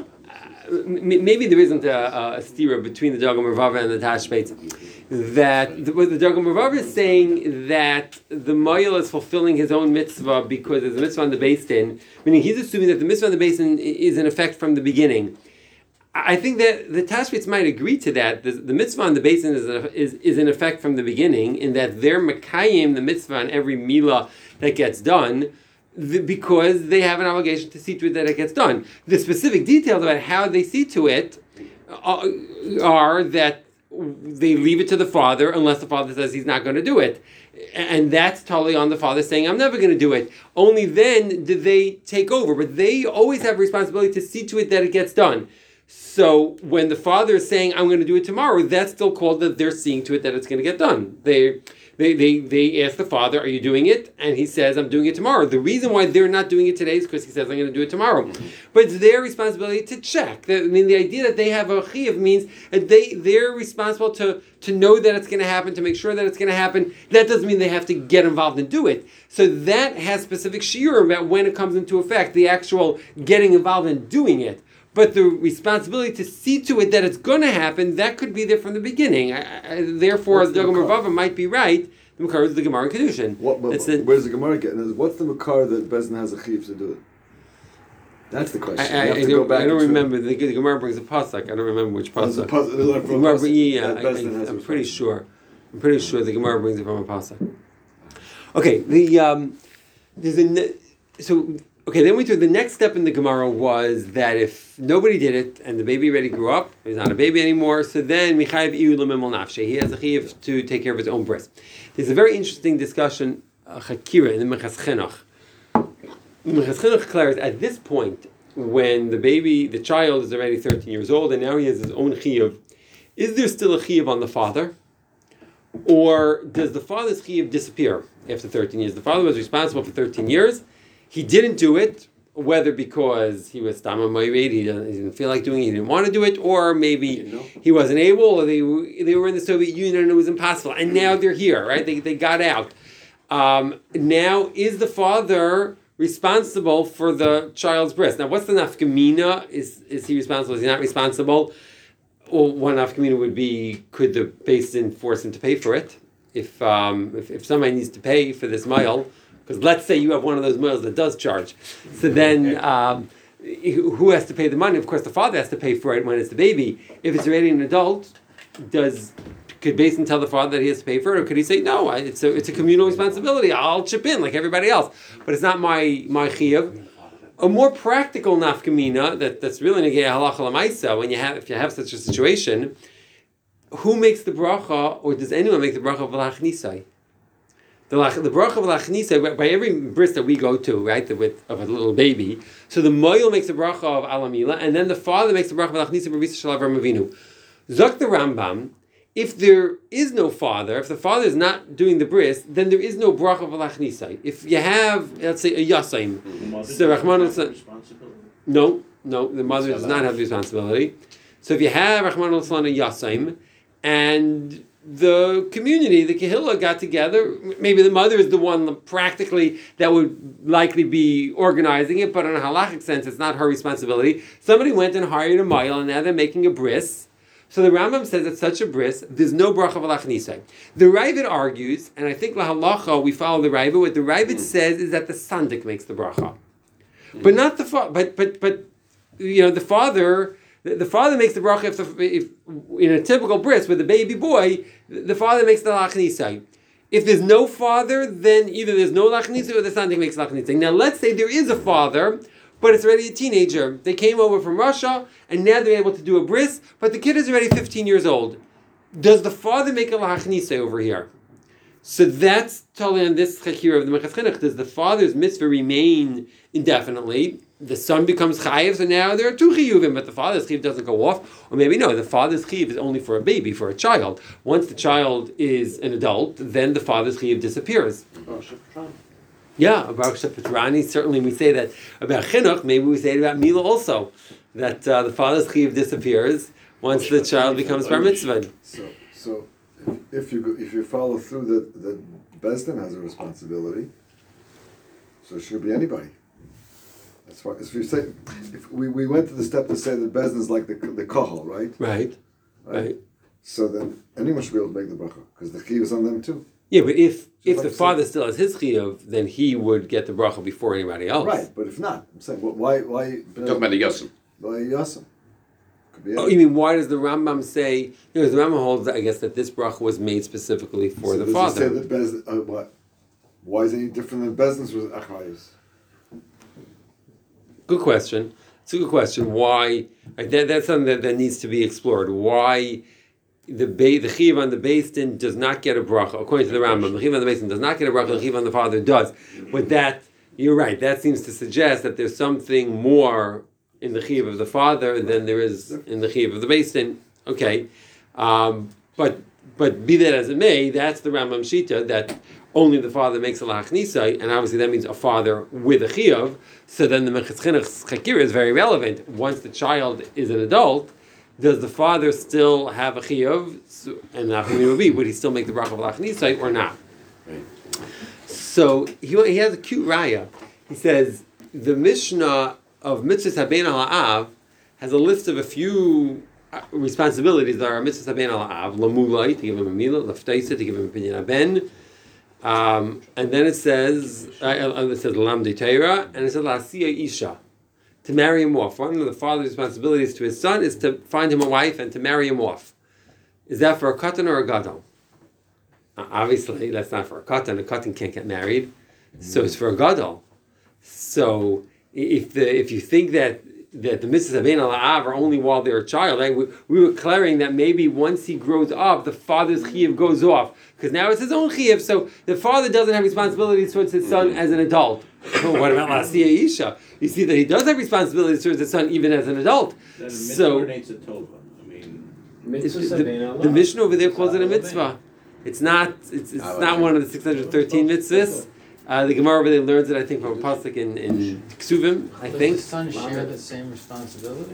m- maybe there isn't a, a stira between the Dagam Ravava and the Tashbetz. That the, what the Dagam Ravava is saying that the Moyel is fulfilling his own mitzvah because there's a mitzvah on the Beis Din, meaning he's assuming that the mitzvah on the Beis Din is in effect from the beginning. I think that the Tashbetz might agree to that. The, the mitzvah on the Beis Din is, is is in effect from the beginning, in that they're mekayim the mitzvah on every milah that gets done, th- because they have an obligation to see to it that it gets done. The specific details about how they see to it are, are that they leave it to the father unless the father says he's not going to do it. And that's totally on the father saying, I'm never going to do it. Only then do they take over. But they always have a responsibility to see to it that it gets done. So when the father is saying, I'm going to do it tomorrow, that's still called that they're seeing to it that it's going to get done. They, they, they, they ask the father, are you doing it? And he says, I'm doing it tomorrow. The reason why they're not doing it today is because he says, I'm going to do it tomorrow. But it's their responsibility to check. I mean, the idea that they have a chiyuv means that they, they're responsible to, to know that it's going to happen, to make sure that it's going to happen. That doesn't mean they have to get involved and do it. So that has specific shiur about when it comes into effect, the actual getting involved and doing it. But the responsibility to see to it that it's going to happen, that could be there from the beginning. I, I, therefore, What's the the Dagam makar? Ravava might be right. The Makar is the Gemara in Kedushin. What, but, It's the- where's the Gemara getting? What's the Makar that Bezdin has a chiv to do it? That's the question. I, I, You have I to go don't, back I don't and remember. The, the Gemara brings a pasuk. I don't remember which There's a pasuk. puzzle- there's a The Gemara, puzzle yeah, that I, Bezdin has I, I'm a pretty responsibility. sure. I'm pretty sure the Gemara brings it from a pasuk. Okay, the um, there's a ne- so okay. Then we took the next step in the Gemara was that if nobody did it and the baby already grew up, he's not a baby anymore. So then Michayev iyu l'mimol nafshe. He has a chiyuv to take care of his own breast. There's a very interesting discussion, uh, Chakira in the Mechas Chinuch. Mechas Chinuch declares at this point, when the baby, the child is already thirteen years old and now he has his own chiyuv, is there still a chiyuv on the father? Or does the father's chiyuv disappear after thirteen years? The father was responsible for thirteen years. He didn't do it, whether because he was Stama Moirid, he didn't, he didn't feel like doing it, he didn't want to do it, or maybe he wasn't able, or they, they were in the Soviet Union and it was impossible. And now they're here, right? They, they got out. Um, now, is the father responsible for the child's breast? Now, what's the nafkamina? Is is he responsible? Is he not responsible? Well, one nafkamina would be, could the Beis Din force him to pay for it? If um, if, if somebody needs to pay for this mile, because let's say you have one of those miles that does charge, so then um, who has to pay the money? Of course, the father has to pay for it when it's the baby. If it's already an adult, does could Beis Din tell the father that he has to pay for it, or could he say no? It's a it's a communal responsibility. I'll chip in like everybody else, but it's not my my chiyuv. A more practical nafkamina that, that's really negei halacha l'maisa, when you have if you have such a situation, who makes the bracha, or does anyone make the bracha of lachnisai? The, the bracha of lachnisai, by, by every bris that we go to, right, the, with of a little baby, so the moil makes the bracha of alamila, and then the father makes the bracha of lachnisai b'risa shel Avram Avinu. Zok the Rambam, if there is no father, if the father is not doing the bris, then there is no bracha of lachnisai. If you have, let's say, a yasaim, so Rahman al- no, no, the mother does not have the responsibility. So if you have Rahman al a yasaim, and the community, the Kehillah got together, maybe the mother is the one practically that would likely be organizing it, but in a halachic sense, it's not her responsibility. Somebody went and hired a mile, and now they're making a bris. So the Rambam says it's such a bris, there's no bracha v'lachnisai. The Ravid argues, and I think lahalacha we follow the Ravid. What the Ravid says is that the sandik makes the bracha, but not the fa- but but but you know the father The, the father makes the bracha if, the, if in a typical bris with a baby boy, the, the father makes the lachnisai. If there's no father, then either there's no lachnisai or the son makes lachnisai. Now let's say there is a father, but it's already a teenager. They came over from Russia, and now they're able to do a bris, but the kid is already fifteen years old. Does the father make a lachnisai over here? So that's totally on this chakir of the Mechas Chinuch. Does the father's mitzvah remain indefinitely? The son becomes chayiv, so now there are two chiyuvim, but the father's chiyuv doesn't go off. Or maybe no, the father's chiyuv is only for a baby, for a child. Once the child is an adult, then the father's chiyuv disappears. Yeah, about Shapatrani, certainly we say that about chinuch, maybe we say it about Mila also, that uh, the father's chiyuv disappears once the child becomes bar mitzvah. So, so if, if you go, if you follow through that the Bezdin has a responsibility, so it should be anybody. As far as if you say, if we, we went to the step to say that Bezdin is like the the kohol, right? Right, right. So then anyone should be able to make the bracha because the chiyuv is on them too. Yeah, but if if like the father still has his chiyuv, then he would get the bracha before anybody else. Right, but if not, I'm saying, well, why why? Talk about the Yosem. Why Yasam? Could be. Oh, you mean why does the Rambam say? Because the Rambam holds, I guess, that this bracha was made specifically for so the does father. It say that Bez, uh, what? Why is it any different than Bezdin's was achayus? Good question. It's a good question. Why? Right, that, that's something that, that needs to be explored. Why the ba- the chiv on the beis din does not get a bracha, according to the Rambam. The chiv on the beis din does not get a bracha. The chiv on the father does. But that, you're right. That seems to suggest that there's something more in the chiv of the father than there is in the chiv of the beis din. Okay, um, but but be that as it may, that's the Rambam Shita that only the father makes a lachnisai, and obviously that means a father with a chiyuv. So then the Mechas Chinuch's chakira is very relevant. Once the child is an adult, does the father still have a chiyuv? So, and that would be, would he still make the bracha of lachnisai or not? Right. So he, he has a cute raya. He says the Mishnah of mitzvahs haben al ha'av has a list of a few responsibilities that are mitzvahs haben al ha'av. Lamulai, to give him a milah, laftaisa, to give him a pinyan ben. Um, and then it says, uh, it says Lam de Teira, and it says La'asiya Isha, to marry him off. One of the father's responsibilities to his son is to find him a wife and to marry him off. Is that for a katan or a gadol? Uh, obviously, that's not for a katan. A katan can't get married, so it's for a gadol. So if the if you think that that the mitzvahs haben al ha'av are only while they're a child, right? we, we were declaring that maybe once he grows up, the father's chiyuv goes off. Because now it's his own chiyuv, so the father doesn't have responsibilities towards his son as an adult. Oh, what about La'asiya Isha? You see that he does have responsibilities towards his son even as an adult. Then So mitzvah a tova. I mean, it's- the, the Mishnah over there calls it a mitzvah. It's not. It's, it's not one of the six hundred thirteen mitzvahs. Uh, the Gemara over there learns it, I think, from a pasuk in in Ksuvim. I Does think. the son share the same responsibility?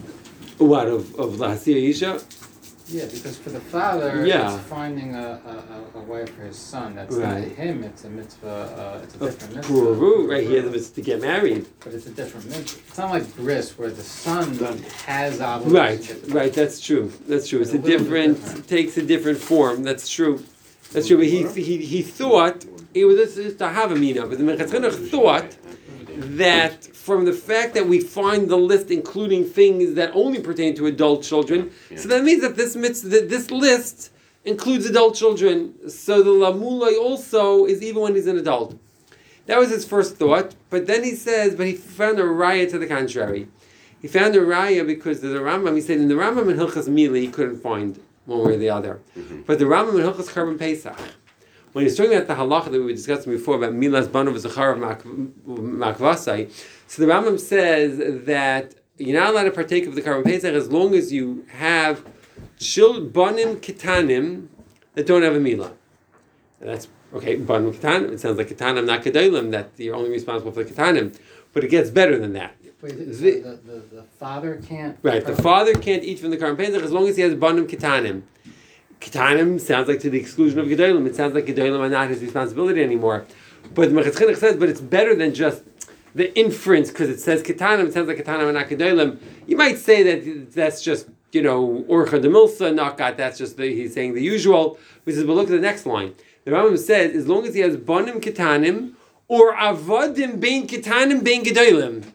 What of of La'asiya Isha? Yeah, because for the father, Yeah. it's finding a, a, a, a wife for his son. That's Right. not him. It's a mitzvah. Uh, it's a Of different mitzvah. Puru, right? He has a mitzvah to get married. But it's a different mitzvah. It's not like bris where the son has Right, obligations. right. That's true. That's true. It's A a little bit different. different. It takes a different form. That's true. That's true. But he he he thought it was just to have a mina. But the Mechas Chinuch thought that from the fact that we find the list including things that only pertain to adult children, so that means that this mitzvah, that this list includes adult children. So the lamulai also is even when he's an adult. That was his first thought. But then he says, but he found a raya to the contrary. He found a raya because the Rambam, he said in the Rambam and Hilchas Mili, he couldn't find one way or the other. Mm-hmm. But the Rambam and Hilchas Karban Pesach, when he's talking about the halacha that we were discussing before about Milas Banav Zachar of Makvasai, so the Rambam says that you're not allowed to partake of the Karban Pesach as long as you have chil banim ketanim that don't have a milah. That's okay. Banim ketanim. It sounds like ketanim, not kedalim. That you're only responsible for the ketanim, but it gets better than that. Wait, the, The- the, the, the father can't. Right, the father can't eat from the Karban Pesach as long as he has banim ketanim. Ketanim sounds like to the exclusion of gedolim. It sounds like gedolim are not his responsibility anymore. But Mechas Chinuch says, but it's better than just the inference because it says ketanim. It sounds like ketanim are not gedolim. You might say that that's just, you know, orcha de milsa nakat. That's just the, he's saying the usual. He says, but look at the next line. The Rambam says, as long as he has banim ketanim or avadim bein ketanim bein gedolim.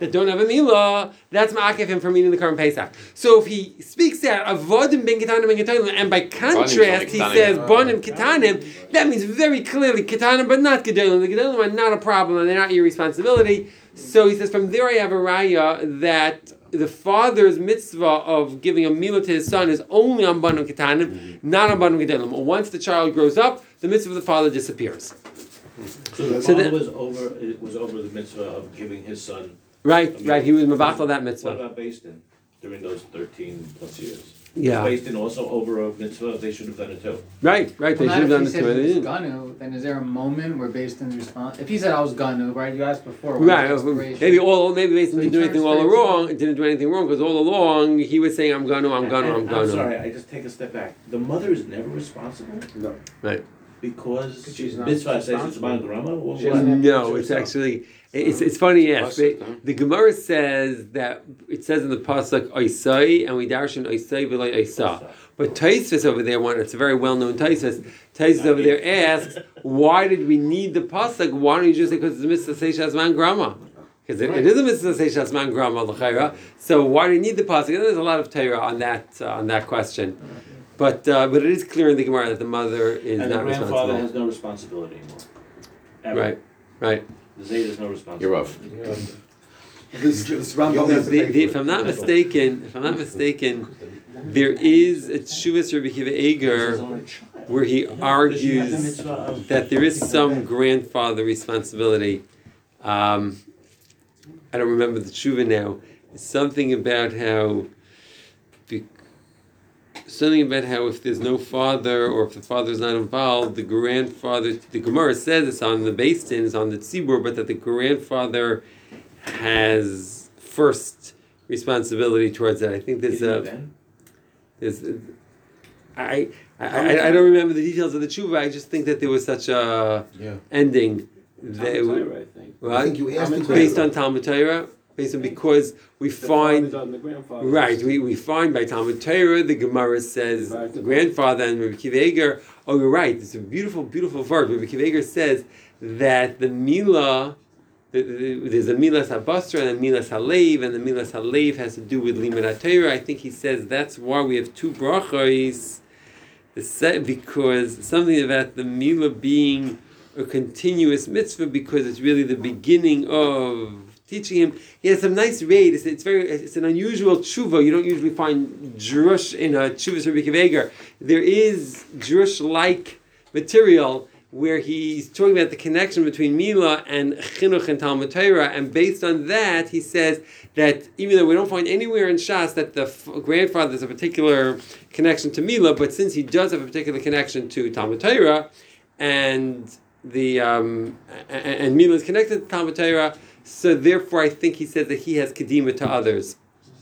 that don't have a milah, that's ma'akif him from eating the Karban Pesach. So if he speaks out avodim ben ketanim ben ketanim, and by contrast he ketanim. says bonim ketanim, that means very clearly ketanim but not gedolim. The gedolim are not a problem and they're not your responsibility. So he says from there I have a raya that the father's mitzvah of giving a milah to his son is only on bonim ketanim, mm-hmm. not on bonim gedolim. Once the child grows up, the mitzvah of the father disappears. So the So father that- was over, it was over the mitzvah of giving his son. Right, right. He was mavatal that What mitzvah. about Beis Din during those thirteen plus years? Yeah. Was Beis Din also over a mitzvah? They should have done it too. Right, right. They Well, should have not done if it he to said he was it. gonna, then is there a moment where based on the response? If he said I was gonna, right? You asked before. what Right, was the inspiration? maybe all maybe Mason So he didn't do turns anything all straight wrong. Didn't do anything wrong because all along he was saying, "I'm gonna, I'm gonna, I'm And- gonna." I'm sorry, I just take a step back. The mother is never responsible No. Right. because She's not mitzvah says it's responsible. about grandma. Or She doesn't what? have- No, it's actually it's it's funny. Yes, Pasuk, the, huh? the Gemara says that it says in the pasuk Oisai, and we darshan Oisai v'lo Oisa. But Taisvis over there, one it's a very well known Taisvis. Taisvis over there asks, why did we need the pasuk? Why don't you just say because it's a mitzvah seishas man grama? Because it, it is a mitzvah seishas man grama l'chayra. So why do you need the pasuk? And there's a lot of Torah on that uh, on that question. But uh, but it is clear in the Gemara that the mother is And the not grandfather responsible. has no responsibility anymore. Ever. Right, right. The Zayd has no responsibility. You're off. This, this You Rambam only have is to The, pay the, for if it. I'm not mistaken, if I'm not mistaken, there is a Tshuvas Rabbi Akiva Eger where he argues that there is some grandfather responsibility. Um, I don't remember the tshuva now. It's something about how, be, something about how if there's no father or if the father's not involved, the grandfather. The Gemara says it's on the Beis Din, it's on the tzibur, but that the grandfather has first responsibility towards that. I think there's a. There's, I, I, I, I don't remember the details of the tshuva. I just think that there was such a Yeah. ending that it would- Torah, I think. right? I think you asked the based question. on Talmud Torah, based on because we The find father and the grandfather. right we, we find by Talmud Torah the Gemara says Right. the grandfather and Rabbi Akiva Eger. Oh, you're right. It's a beautiful, beautiful verse. Rabbi Akiva Eger says that the milah. the- the- There's a milas habasra and a milas halev, and the milas halev has to do with limud Torah. I think he says that's why we have two brachos. The set because something about the milah being a continuous mitzvah because it's really the beginning of teaching him. He has some nice raid. It's, it's very it's an unusual tshuva. You don't usually find drush in a tshuva Rabbi Akiva Eger. There is drush-like material where he's talking about the connection between Milah and Chinuch and Talmud Torah, and based on that, he says that even though we don't find anywhere in Shas that the f- grandfather has a particular connection to Milah, but since he does have a particular connection to Talmud Torah, and the um, and, and Milah is connected to Talmud Torah, so therefore I think he says that he has kedima to others.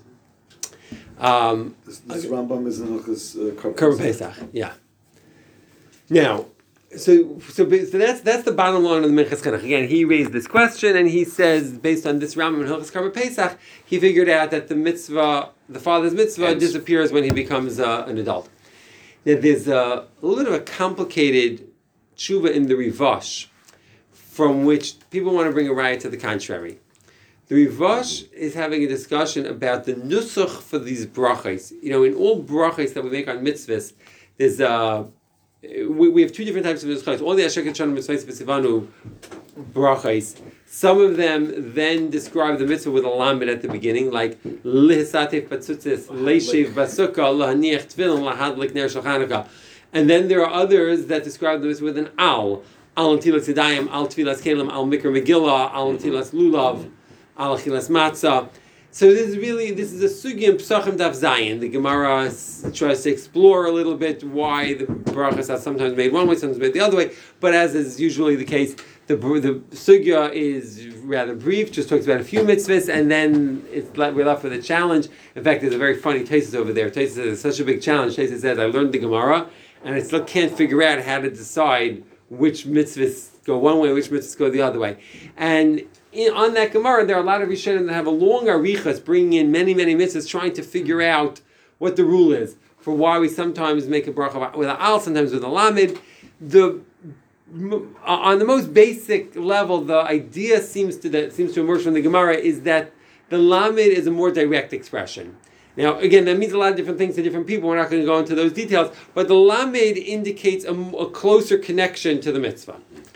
Um, This, this Rambam is in Hilchos uh, Korban Korban Pesach. Pesach, yeah. Now, so so ba- so that's that's the bottom line of the Minchas Chinuch. Again, he raised this question, and he says based on this Rambam in Hilchos Korban Pesach, he figured out that the mitzvah, the father's mitzvah, Ends. disappears when he becomes uh, an adult. Now, there's a, a little bit of a complicated tshuva in the Rivash, from which people want to bring a riot to the contrary. The Rivash is having a discussion about the nusach for these brachos. You know, in all brachos that we make on mitzvahs, there's uh, we, we have two different types of nusachos. All the Asher Ketshanu Mitzvahs B'Sivanu brachos. Some of them then describe the mitzvah with a lamed at the beginning, like lihisatef batzutzis, leishiv basukah, lahaniach tefillin, lahadlik ner shel Chanukah. And then there are others that describe the mitzvah with an al, al ntilas yadayim, al tfilas kelim, al mikra megillah, al ntilas lulav, al achilas matzah. So this is really, this is a sugi in Pesachim Daf Zayin. The Gemara s- tries to explore a little bit why the brachas are sometimes made one way, sometimes made the other way. But as is usually the case, the the sugya is rather brief, just talks about a few mitzvahs, and then it's le- we're left with a challenge. In fact, there's a very funny Taisus over there. Taisus says it's such a big challenge. Taisus says, I learned the Gemara, and I still can't figure out how to decide which mitzvahs go one way, which mitzvahs go the other way. And in, on that Gemara, there are a lot of Rishonim that have a long arichas, bringing in many, many mitzvahs, trying to figure out what the rule is for why we sometimes make a bracha with a al, sometimes with a lamed. The m- on the most basic level, the idea seems to that seems to emerge from the Gemara is that The lamed is a more direct expression. Now, again, that means a lot of different things to different people. We're not going to go into those details. But the lamed indicates a, a closer connection to the mitzvah.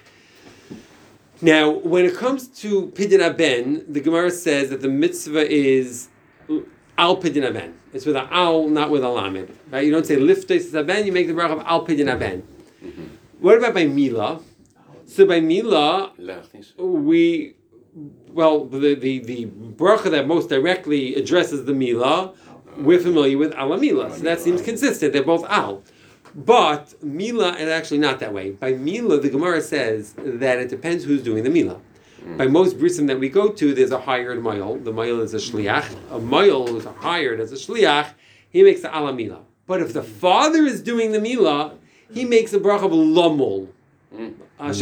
Now, when it comes to pidyon aben, the Gemara says that the mitzvah is al pidyon aben. It's with an al, not with a lamed. Right? You don't say liftes aben, you make the bracha of al pidyon aben. Mm-hmm. What about by Mila? So by Mila, we, well, the, the, the bracha that most directly addresses the Mila, we're familiar with Ala Mila. So that seems consistent. They're both Al. But Mila is actually not that way. By Mila, the Gemara says that it depends who's doing the Mila. Mm. By most brisim that we go to, there's a hired Mayol. The Mayol is a Shliach. A Mayol who's hired as a Shliach, he makes the Ala Mila. But if the father is doing the Mila, he makes a bracha of Lomol. That's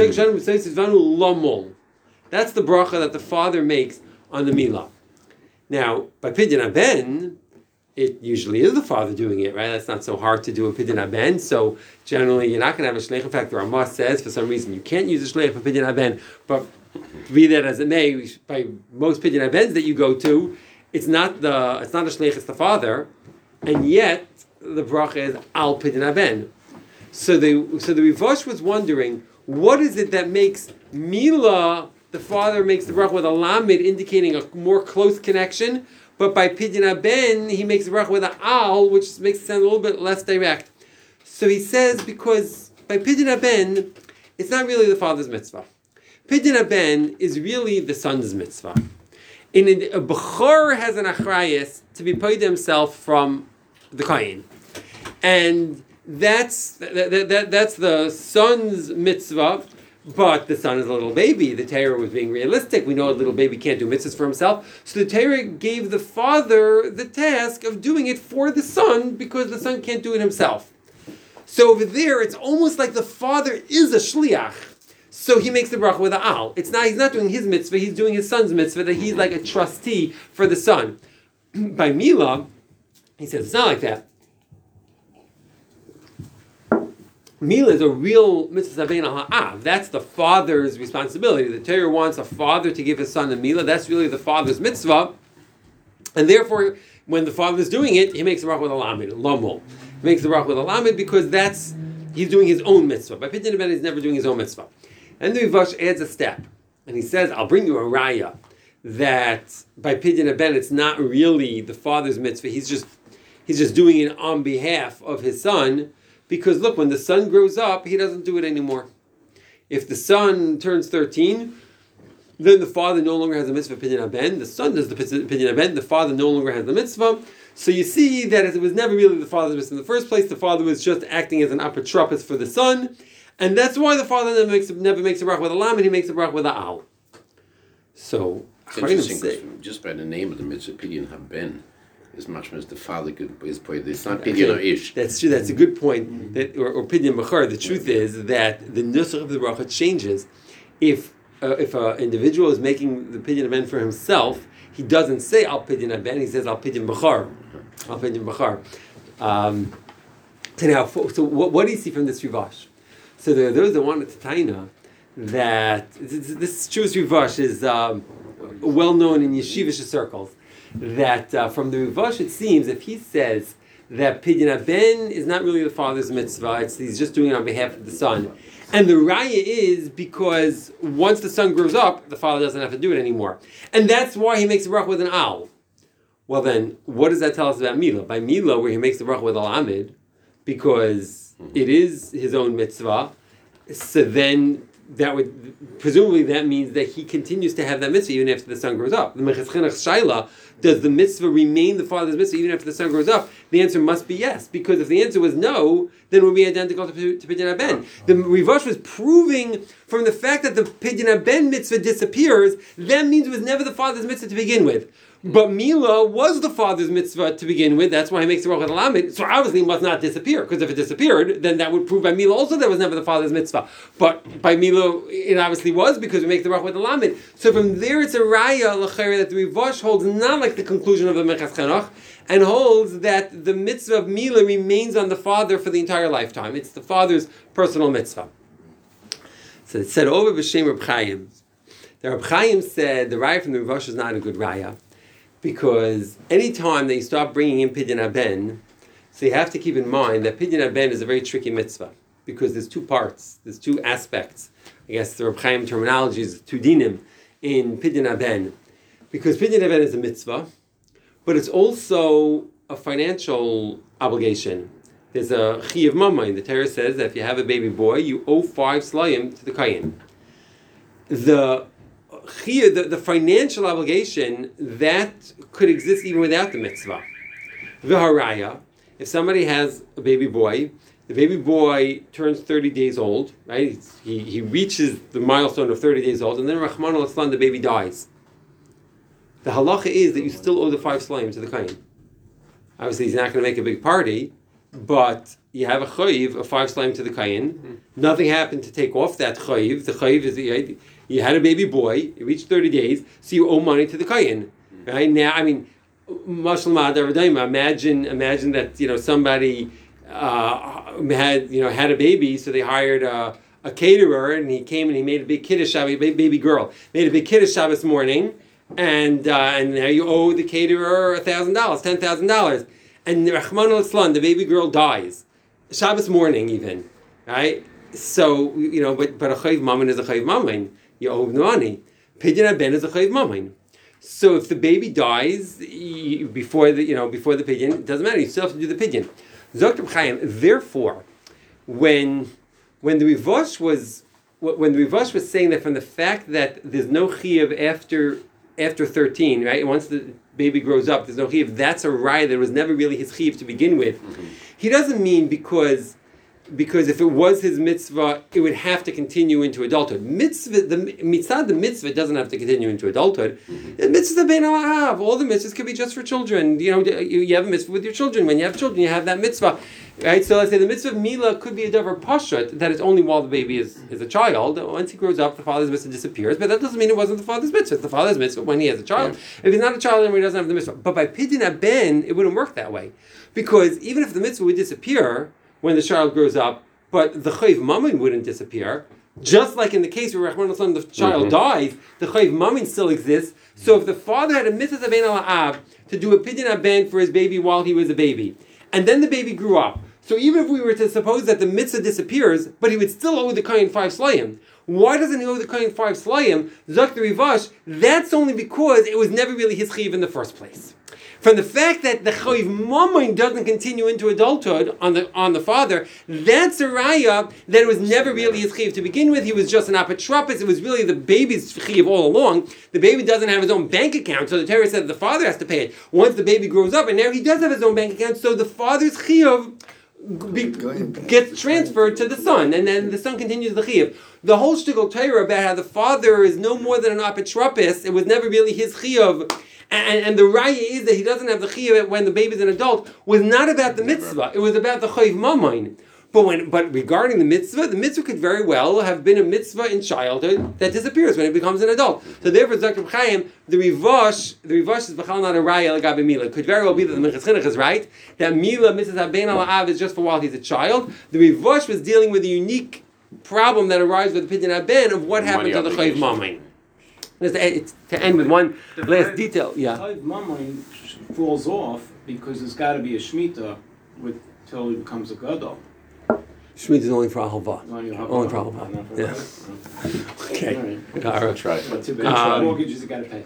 the bracha that the father makes on the Mila. Now, by Pidyon Aben, it usually is the father doing it, right? That's not so hard to do a Pidyon Aben. So generally, you're not going to have a shleich. In fact, the Ramah says for some reason you can't use a shleich for Pidyon Aben. But be that as it may, by most Pidyon Abens that you go to, it's not the it's not a shleich, it's the father, and yet the bracha is al Pidyon Aben. So the so the Rivosh was wondering, what is it that makes Mila, the father makes the bracha with a lamed, indicating a more close connection, but by Pidyon Aben, he makes the bracha with an al, which makes it sound a little bit less direct. So he says, because by Pidyon Aben, it's not really the father's mitzvah. Pidyon Aben is really the son's mitzvah. In a, a Bechor has an achrayis to be paid himself from the Kohen. And that's that, that, that, that's the son's mitzvah, but the son is a little baby. The Torah was being realistic. We know a little baby can't do mitzvahs for himself. So the Torah gave the father the task of doing it for the son because the son can't do it himself. So over there, it's almost like the father is a shliach. So he makes the bracha with a al. It's not, he's not doing his mitzvah, he's doing his son's mitzvah, that he's like a trustee for the son. By Mila, he says it's not like that. Mila is a real mitzvah zabein al ha'av. That's the father's responsibility. The Torah wants a father to give his son a Mila. That's really the father's mitzvah. And therefore, when the father's doing it, he makes the bracha with a lamed, lomol. He makes the bracha with a lamed because that's, he's doing his own mitzvah. By Pidyon Aben, he's never doing his own mitzvah. And the Rivash adds a step. And he says, I'll bring you a raya that by Pidyon Aben, it's not really the father's mitzvah. He's just, he's just doing it on behalf of his son. Because look, when the son grows up, he doesn't do it anymore. If the son turns thirteen, then the father no longer has the mitzvah Pidyon Aben. The son does the Pidyon Aben. The father no longer has the mitzvah. So you see that it was never really the father's mitzvah in the first place. The father was just acting as an apotropos for the son. And that's why the father never makes, never makes a bracha with a lam, and he makes a bracha with a al. So, it's interesting, say, just by the name of the mitzvah Pidyon Aben, as much as the father could is played. It's not Pidyon okay. Ish. That's true. That's a good point. That or, or Pidyon Bechor. The truth is that the nusach of the bracha changes. If uh, if an individual is making the Pidyon Aben for himself, he doesn't say Al Pidyon Aben. He says Al Pidyon Bechor. Al Pidyon Bechor. Um, so now, so what, what do you see from this Rivash? So there are those that wanted to taina that this, this Jewish Rivash is um, well known in yeshivish circles. That uh, from the Rivash it seems if he says that Pidyon Aben is not really the father's mitzvah, it's, he's just doing it on behalf of the son. And the raya is because once the son grows up, the father doesn't have to do it anymore. And that's why he makes the bracha with an al. Well then, what does that tell us about Mila? By Mila, where he makes the bracha with al amid, because it is his own mitzvah, so then that would, presumably that means that he continues to have that mitzvah even after the son grows up. The Meches Chinuch Shaila, does the mitzvah remain the father's mitzvah even after the son grows up? The answer must be yes, because if the answer was no, then it would be identical to, to Pidyon Aben. The Rivash was proving from the fact that the Pidyon Aben mitzvah disappears, that means it was never the father's mitzvah to begin with. But Mila was the father's mitzvah to begin with. That's why he makes the bracha lamed. So obviously it must not disappear, because if it disappeared, then that would prove by Mila also that it was never the father's mitzvah. But by Mila, it obviously was, because we make the bracha with the lamed. So from there, it's a raya l'chayre that the Rivash holds not like the conclusion of the Meches Chinuch, and holds that the mitzvah of Mila remains on the father for the entire lifetime. It's the father's personal mitzvah. So it's said over b'shem Reb Chaim. The Reb Chaim said the raya from the Rivash is not a good raya. because anytime that you start bringing in Pidyon Haben, so you have to keep in mind that Pidyon Haben is a very tricky mitzvah, because there's two parts, there's two aspects. I guess the Reb Chaim terminology is two dinim in Pidyon Haben, because Pidyon Haben is a mitzvah, but it's also a financial obligation. There's a chi of mamayin. The Torah says that if you have a baby boy, you owe five slayim to the kayin. The chi, the, the financial obligation, that could exist even without the mitzvah. V'haraya, if somebody has a baby boy, the baby boy turns thirty days old, right? He he reaches the milestone of thirty days old, and then Rahman al-Islam, the baby dies. The halacha is that you still owe the five slayim to the kayin. Obviously, he's not going to make a big party, but you have a chayiv of five slayim to the kayin. Mm-hmm. Nothing happened to take off that chayiv. The chayiv is you, you had a baby boy. It reached thirty days, so you owe money to the kayin. Mm-hmm. Right now, I mean, imagine imagine that you know somebody uh, had you know had a baby, so they hired a, a caterer, and he came and he made a big kiddush Shabbos, baby girl made a big kiddush Shabbos morning, and uh, and now you owe the caterer a thousand dollars, ten thousand dollars. And Rahman al-Islam, the baby girl dies, Shabbos morning even, right? So you know, but but a chayiv mammon is a chayiv mammon. You owe the money. Pidyon Haben is a chayiv mammon. So if the baby dies you, before the you know before the pidyon, it doesn't matter. You still have to do the pidyon. Zok Reb Chaim. Therefore, when when the Rivash was when the Rivash was saying that from the fact that there's no chiyuv after after thirteen, right? Once the baby grows up, there's no chiyuv. That's a raya that was never really his chiyuv to begin with. Mm-hmm. He doesn't mean because because if it was his mitzvah, it would have to continue into adulthood. Mitzvah, the mitzvah, the mitzvah doesn't have to continue into adulthood. Mm-hmm. The mitzvah bein alav. All the mitzvahs can be just for children. You know, you, you have a mitzvah with your children. When you have children, you have that mitzvah, right? So let's say the mitzvah of Mila could be a davar pashut, that it's only while the baby is, is a child. Once he grows up, the father's mitzvah disappears. But that doesn't mean it wasn't the father's mitzvah. It's the father's mitzvah when he has a child. Yeah. If he's not a child anymore, he doesn't have the mitzvah. But by Pidyon Haben, it wouldn't work that way, because even if the mitzvah would disappear when the child grows up, but the chayiv mammon wouldn't disappear. Just like in the case where Rahman al-Islam, the child mm-hmm. dies, the chayiv mammon still exists. So if the father had a mitzvah bein ala'av to do a Pidyon Haben for his baby while he was a baby, and then the baby grew up, so even if we were to suppose that the mitzvah disappears, but he would still owe the kayin five slayim, why doesn't he owe the kayin five slayim? Zok the Rivash, that's only because it was never really his chayiv in the first place. From the fact that the chayiv mammon doesn't continue into adulthood on the on the father, that's a raya that it was never really his chayiv to begin with. He was just an apotropos. It was really the baby's chayiv all along. The baby doesn't have his own bank account, so the Torah said the father has to pay it once the baby grows up, and now he does have his own bank account, so the father's chayiv Be, gets transferred to the son, and then the son continues the chiyuv. The whole shtickle Torah about how the father is no more than an apotropos, it was never really his chiyuv, and, and the raya is that he doesn't have the chiyuv when the baby's an adult, was not about the mitzvah. It was about the chayiv mammon. But when, but regarding the mitzvah, the mitzvah could very well have been a mitzvah in childhood that disappears when it becomes an adult. So therefore, Zok Reb Chaim, the Rivash, the Rivash is b'chal not a raya l'gabe Mila. It could very well be that the Minchas Chinuch is right, that Mila, mitzvah bein ala'av, is just for while he's a child. The Rivash was dealing with a unique problem that arises with the Pidyon Haben of what happened to the chayiv mammon. To end with one the last chayiv, detail, yeah. The chayiv mammon falls off because there's got to be a shemitah with till he becomes a gadol. Shemitah is only for Ahalva. Only for Ahalva. Yeah. Okay. Right. All right. Try. But to um, mortgages, you got to pay.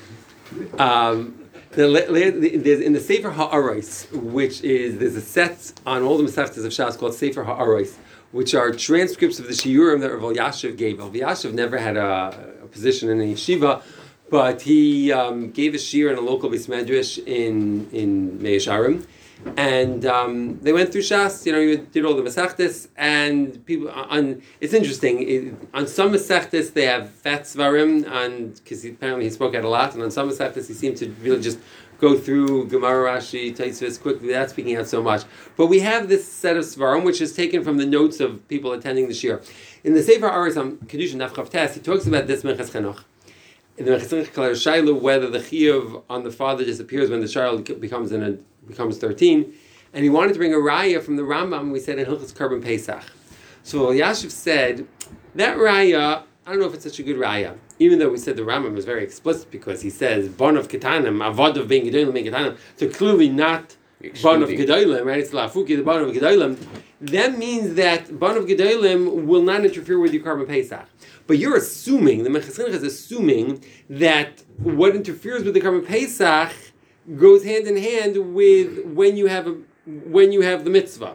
Um, the, the, there's in the Sefer Ha'aros, which is there's a set on all the Masechtas of Shas called Sefer Ha'aros, which are transcripts of the shiurim that Rav Elyashiv gave. Rav Elyashiv never had a, a position in a yeshiva, but he um, gave a shiur in a local Beis Medrash in in Mei Yesharim. And um, they went through Shas, you know, he did all the Masechtas, and people, on, it's interesting, it, on some Masechtas they have fat Svarim, and because apparently he spoke out a lot, and on some Masechtas he seemed to really just go through Gemara, Rashi, Tosfos quickly without speaking out so much. But we have this set of Svarim, which is taken from the notes of people attending the Shir. In the Sefer Ha'aros on Kedushin Daf Chav Tes, he talks about this Minchas Chinuch. In the Minchas Chinuch, Shailu, whether the chiyuv on the father disappears when the child becomes an adult, becomes thirteen, and he wanted to bring a raya from the Rambam, we said in Hilchos Korban Pesach. So Elyashiv said, that raya I don't know if it's such a good raya. Even though we said the Rambam is very explicit because he says bon of ketanim, avad of being gedolim being ketanim, so clearly not bon of gedolim, right? It's lafuki the bon of gedolim. That means that bon of gedolim will not interfere with your carbon pesach. But you're assuming the Minchas Chinuch is assuming that what interferes with the carbon pesach goes hand in hand with when you have a, when you have the mitzvah.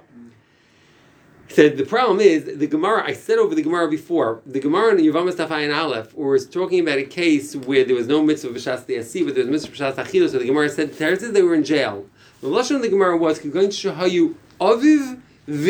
He said the problem is the Gemara. I said over the Gemara before. The Gemara in Yevamos Daf Ayin Aleph was talking about a case where there was no mitzvah b'shas liasi, but there was mitzvah b'shas achila. So the Gemara said Teretz says they were in jail. The lashon of the Gemara was going to shahayu aviv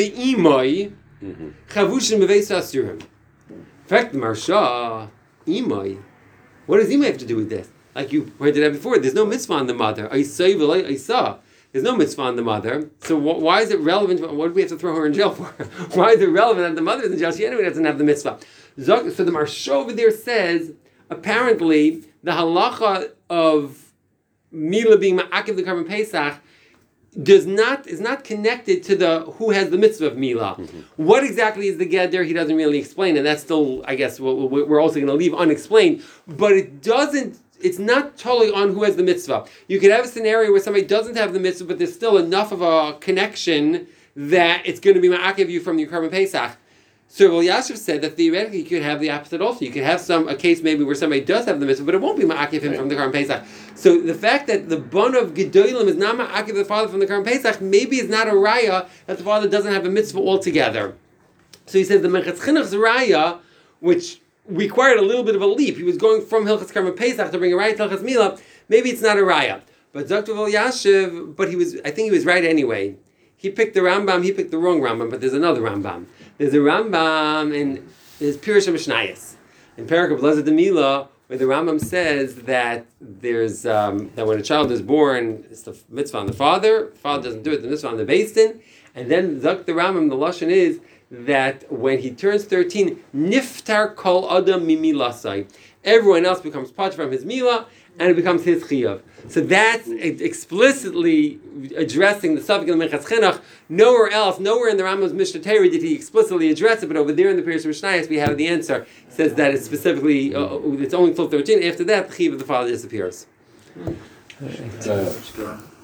ve'imai chavushim beveis asurim. In fact, the Marsha imai. What does imai have to do with this? Like you pointed out before, there's no mitzvah on the mother. I say v'lei I saw. There's no mitzvah on the mother, so wh- why is it relevant? What do we have to throw her in jail for? Why is it relevant that the mother is in jail? She anyway doesn't have the mitzvah. So the Marsha over there says, apparently, the halacha of Mila being ma'akiv the carbon Pesach does not is not connected to the who has the mitzvah of Mila. Mm-hmm. What exactly is the geder? He doesn't really explain, and that's still, I guess, what we're also going to leave unexplained. But it doesn't. It's not totally on who has the mitzvah. You could have a scenario where somebody doesn't have the mitzvah, but there's still enough of a connection that it's going to be ma'akev you from your carbon Pesach. So Rav Yashiv said that theoretically you could have the opposite also. You could have some a case maybe where somebody does have the mitzvah, but it won't be ma'akev him right. from the carbon Pesach. So the fact that the bun of Gedolim is not ma'akev the father from the carbon Pesach maybe is not a raya that the father doesn't have a mitzvah altogether. So he says the Minchas Chinuch's raya, which required a little bit of a leap. He was going from Hilchas Karma Pesach to bring a raya to Hilchas Mila. Maybe it's not a raya. But Doctor Yashiv, but he was, I think he was right anyway. He picked the Rambam, he picked the wrong Rambam, but there's another Rambam. There's a Rambam in his Pirush HaMishnayos. In Parak Blaza de Mila, where the Rambam says that there's, um, that when a child is born, it's the mitzvah on the father, the father doesn't do it, the mitzvah on the Beis Din, and then Doctor Rambam, the Lashon is, that when he turns thirteen, niftar kol adam mimilasai. Everyone else becomes part from his mila, and it becomes his chiyuv. So that's explicitly addressing the subject of the Minchas Chinuch. Nowhere else, nowhere in the Rambam's Mishnah Torah did he explicitly address it, but over there in the Pirush HaMishnayos we have the answer. It says that it's specifically, uh, it's only till thirteen. After that, the chiyuv of the father disappears. Uh,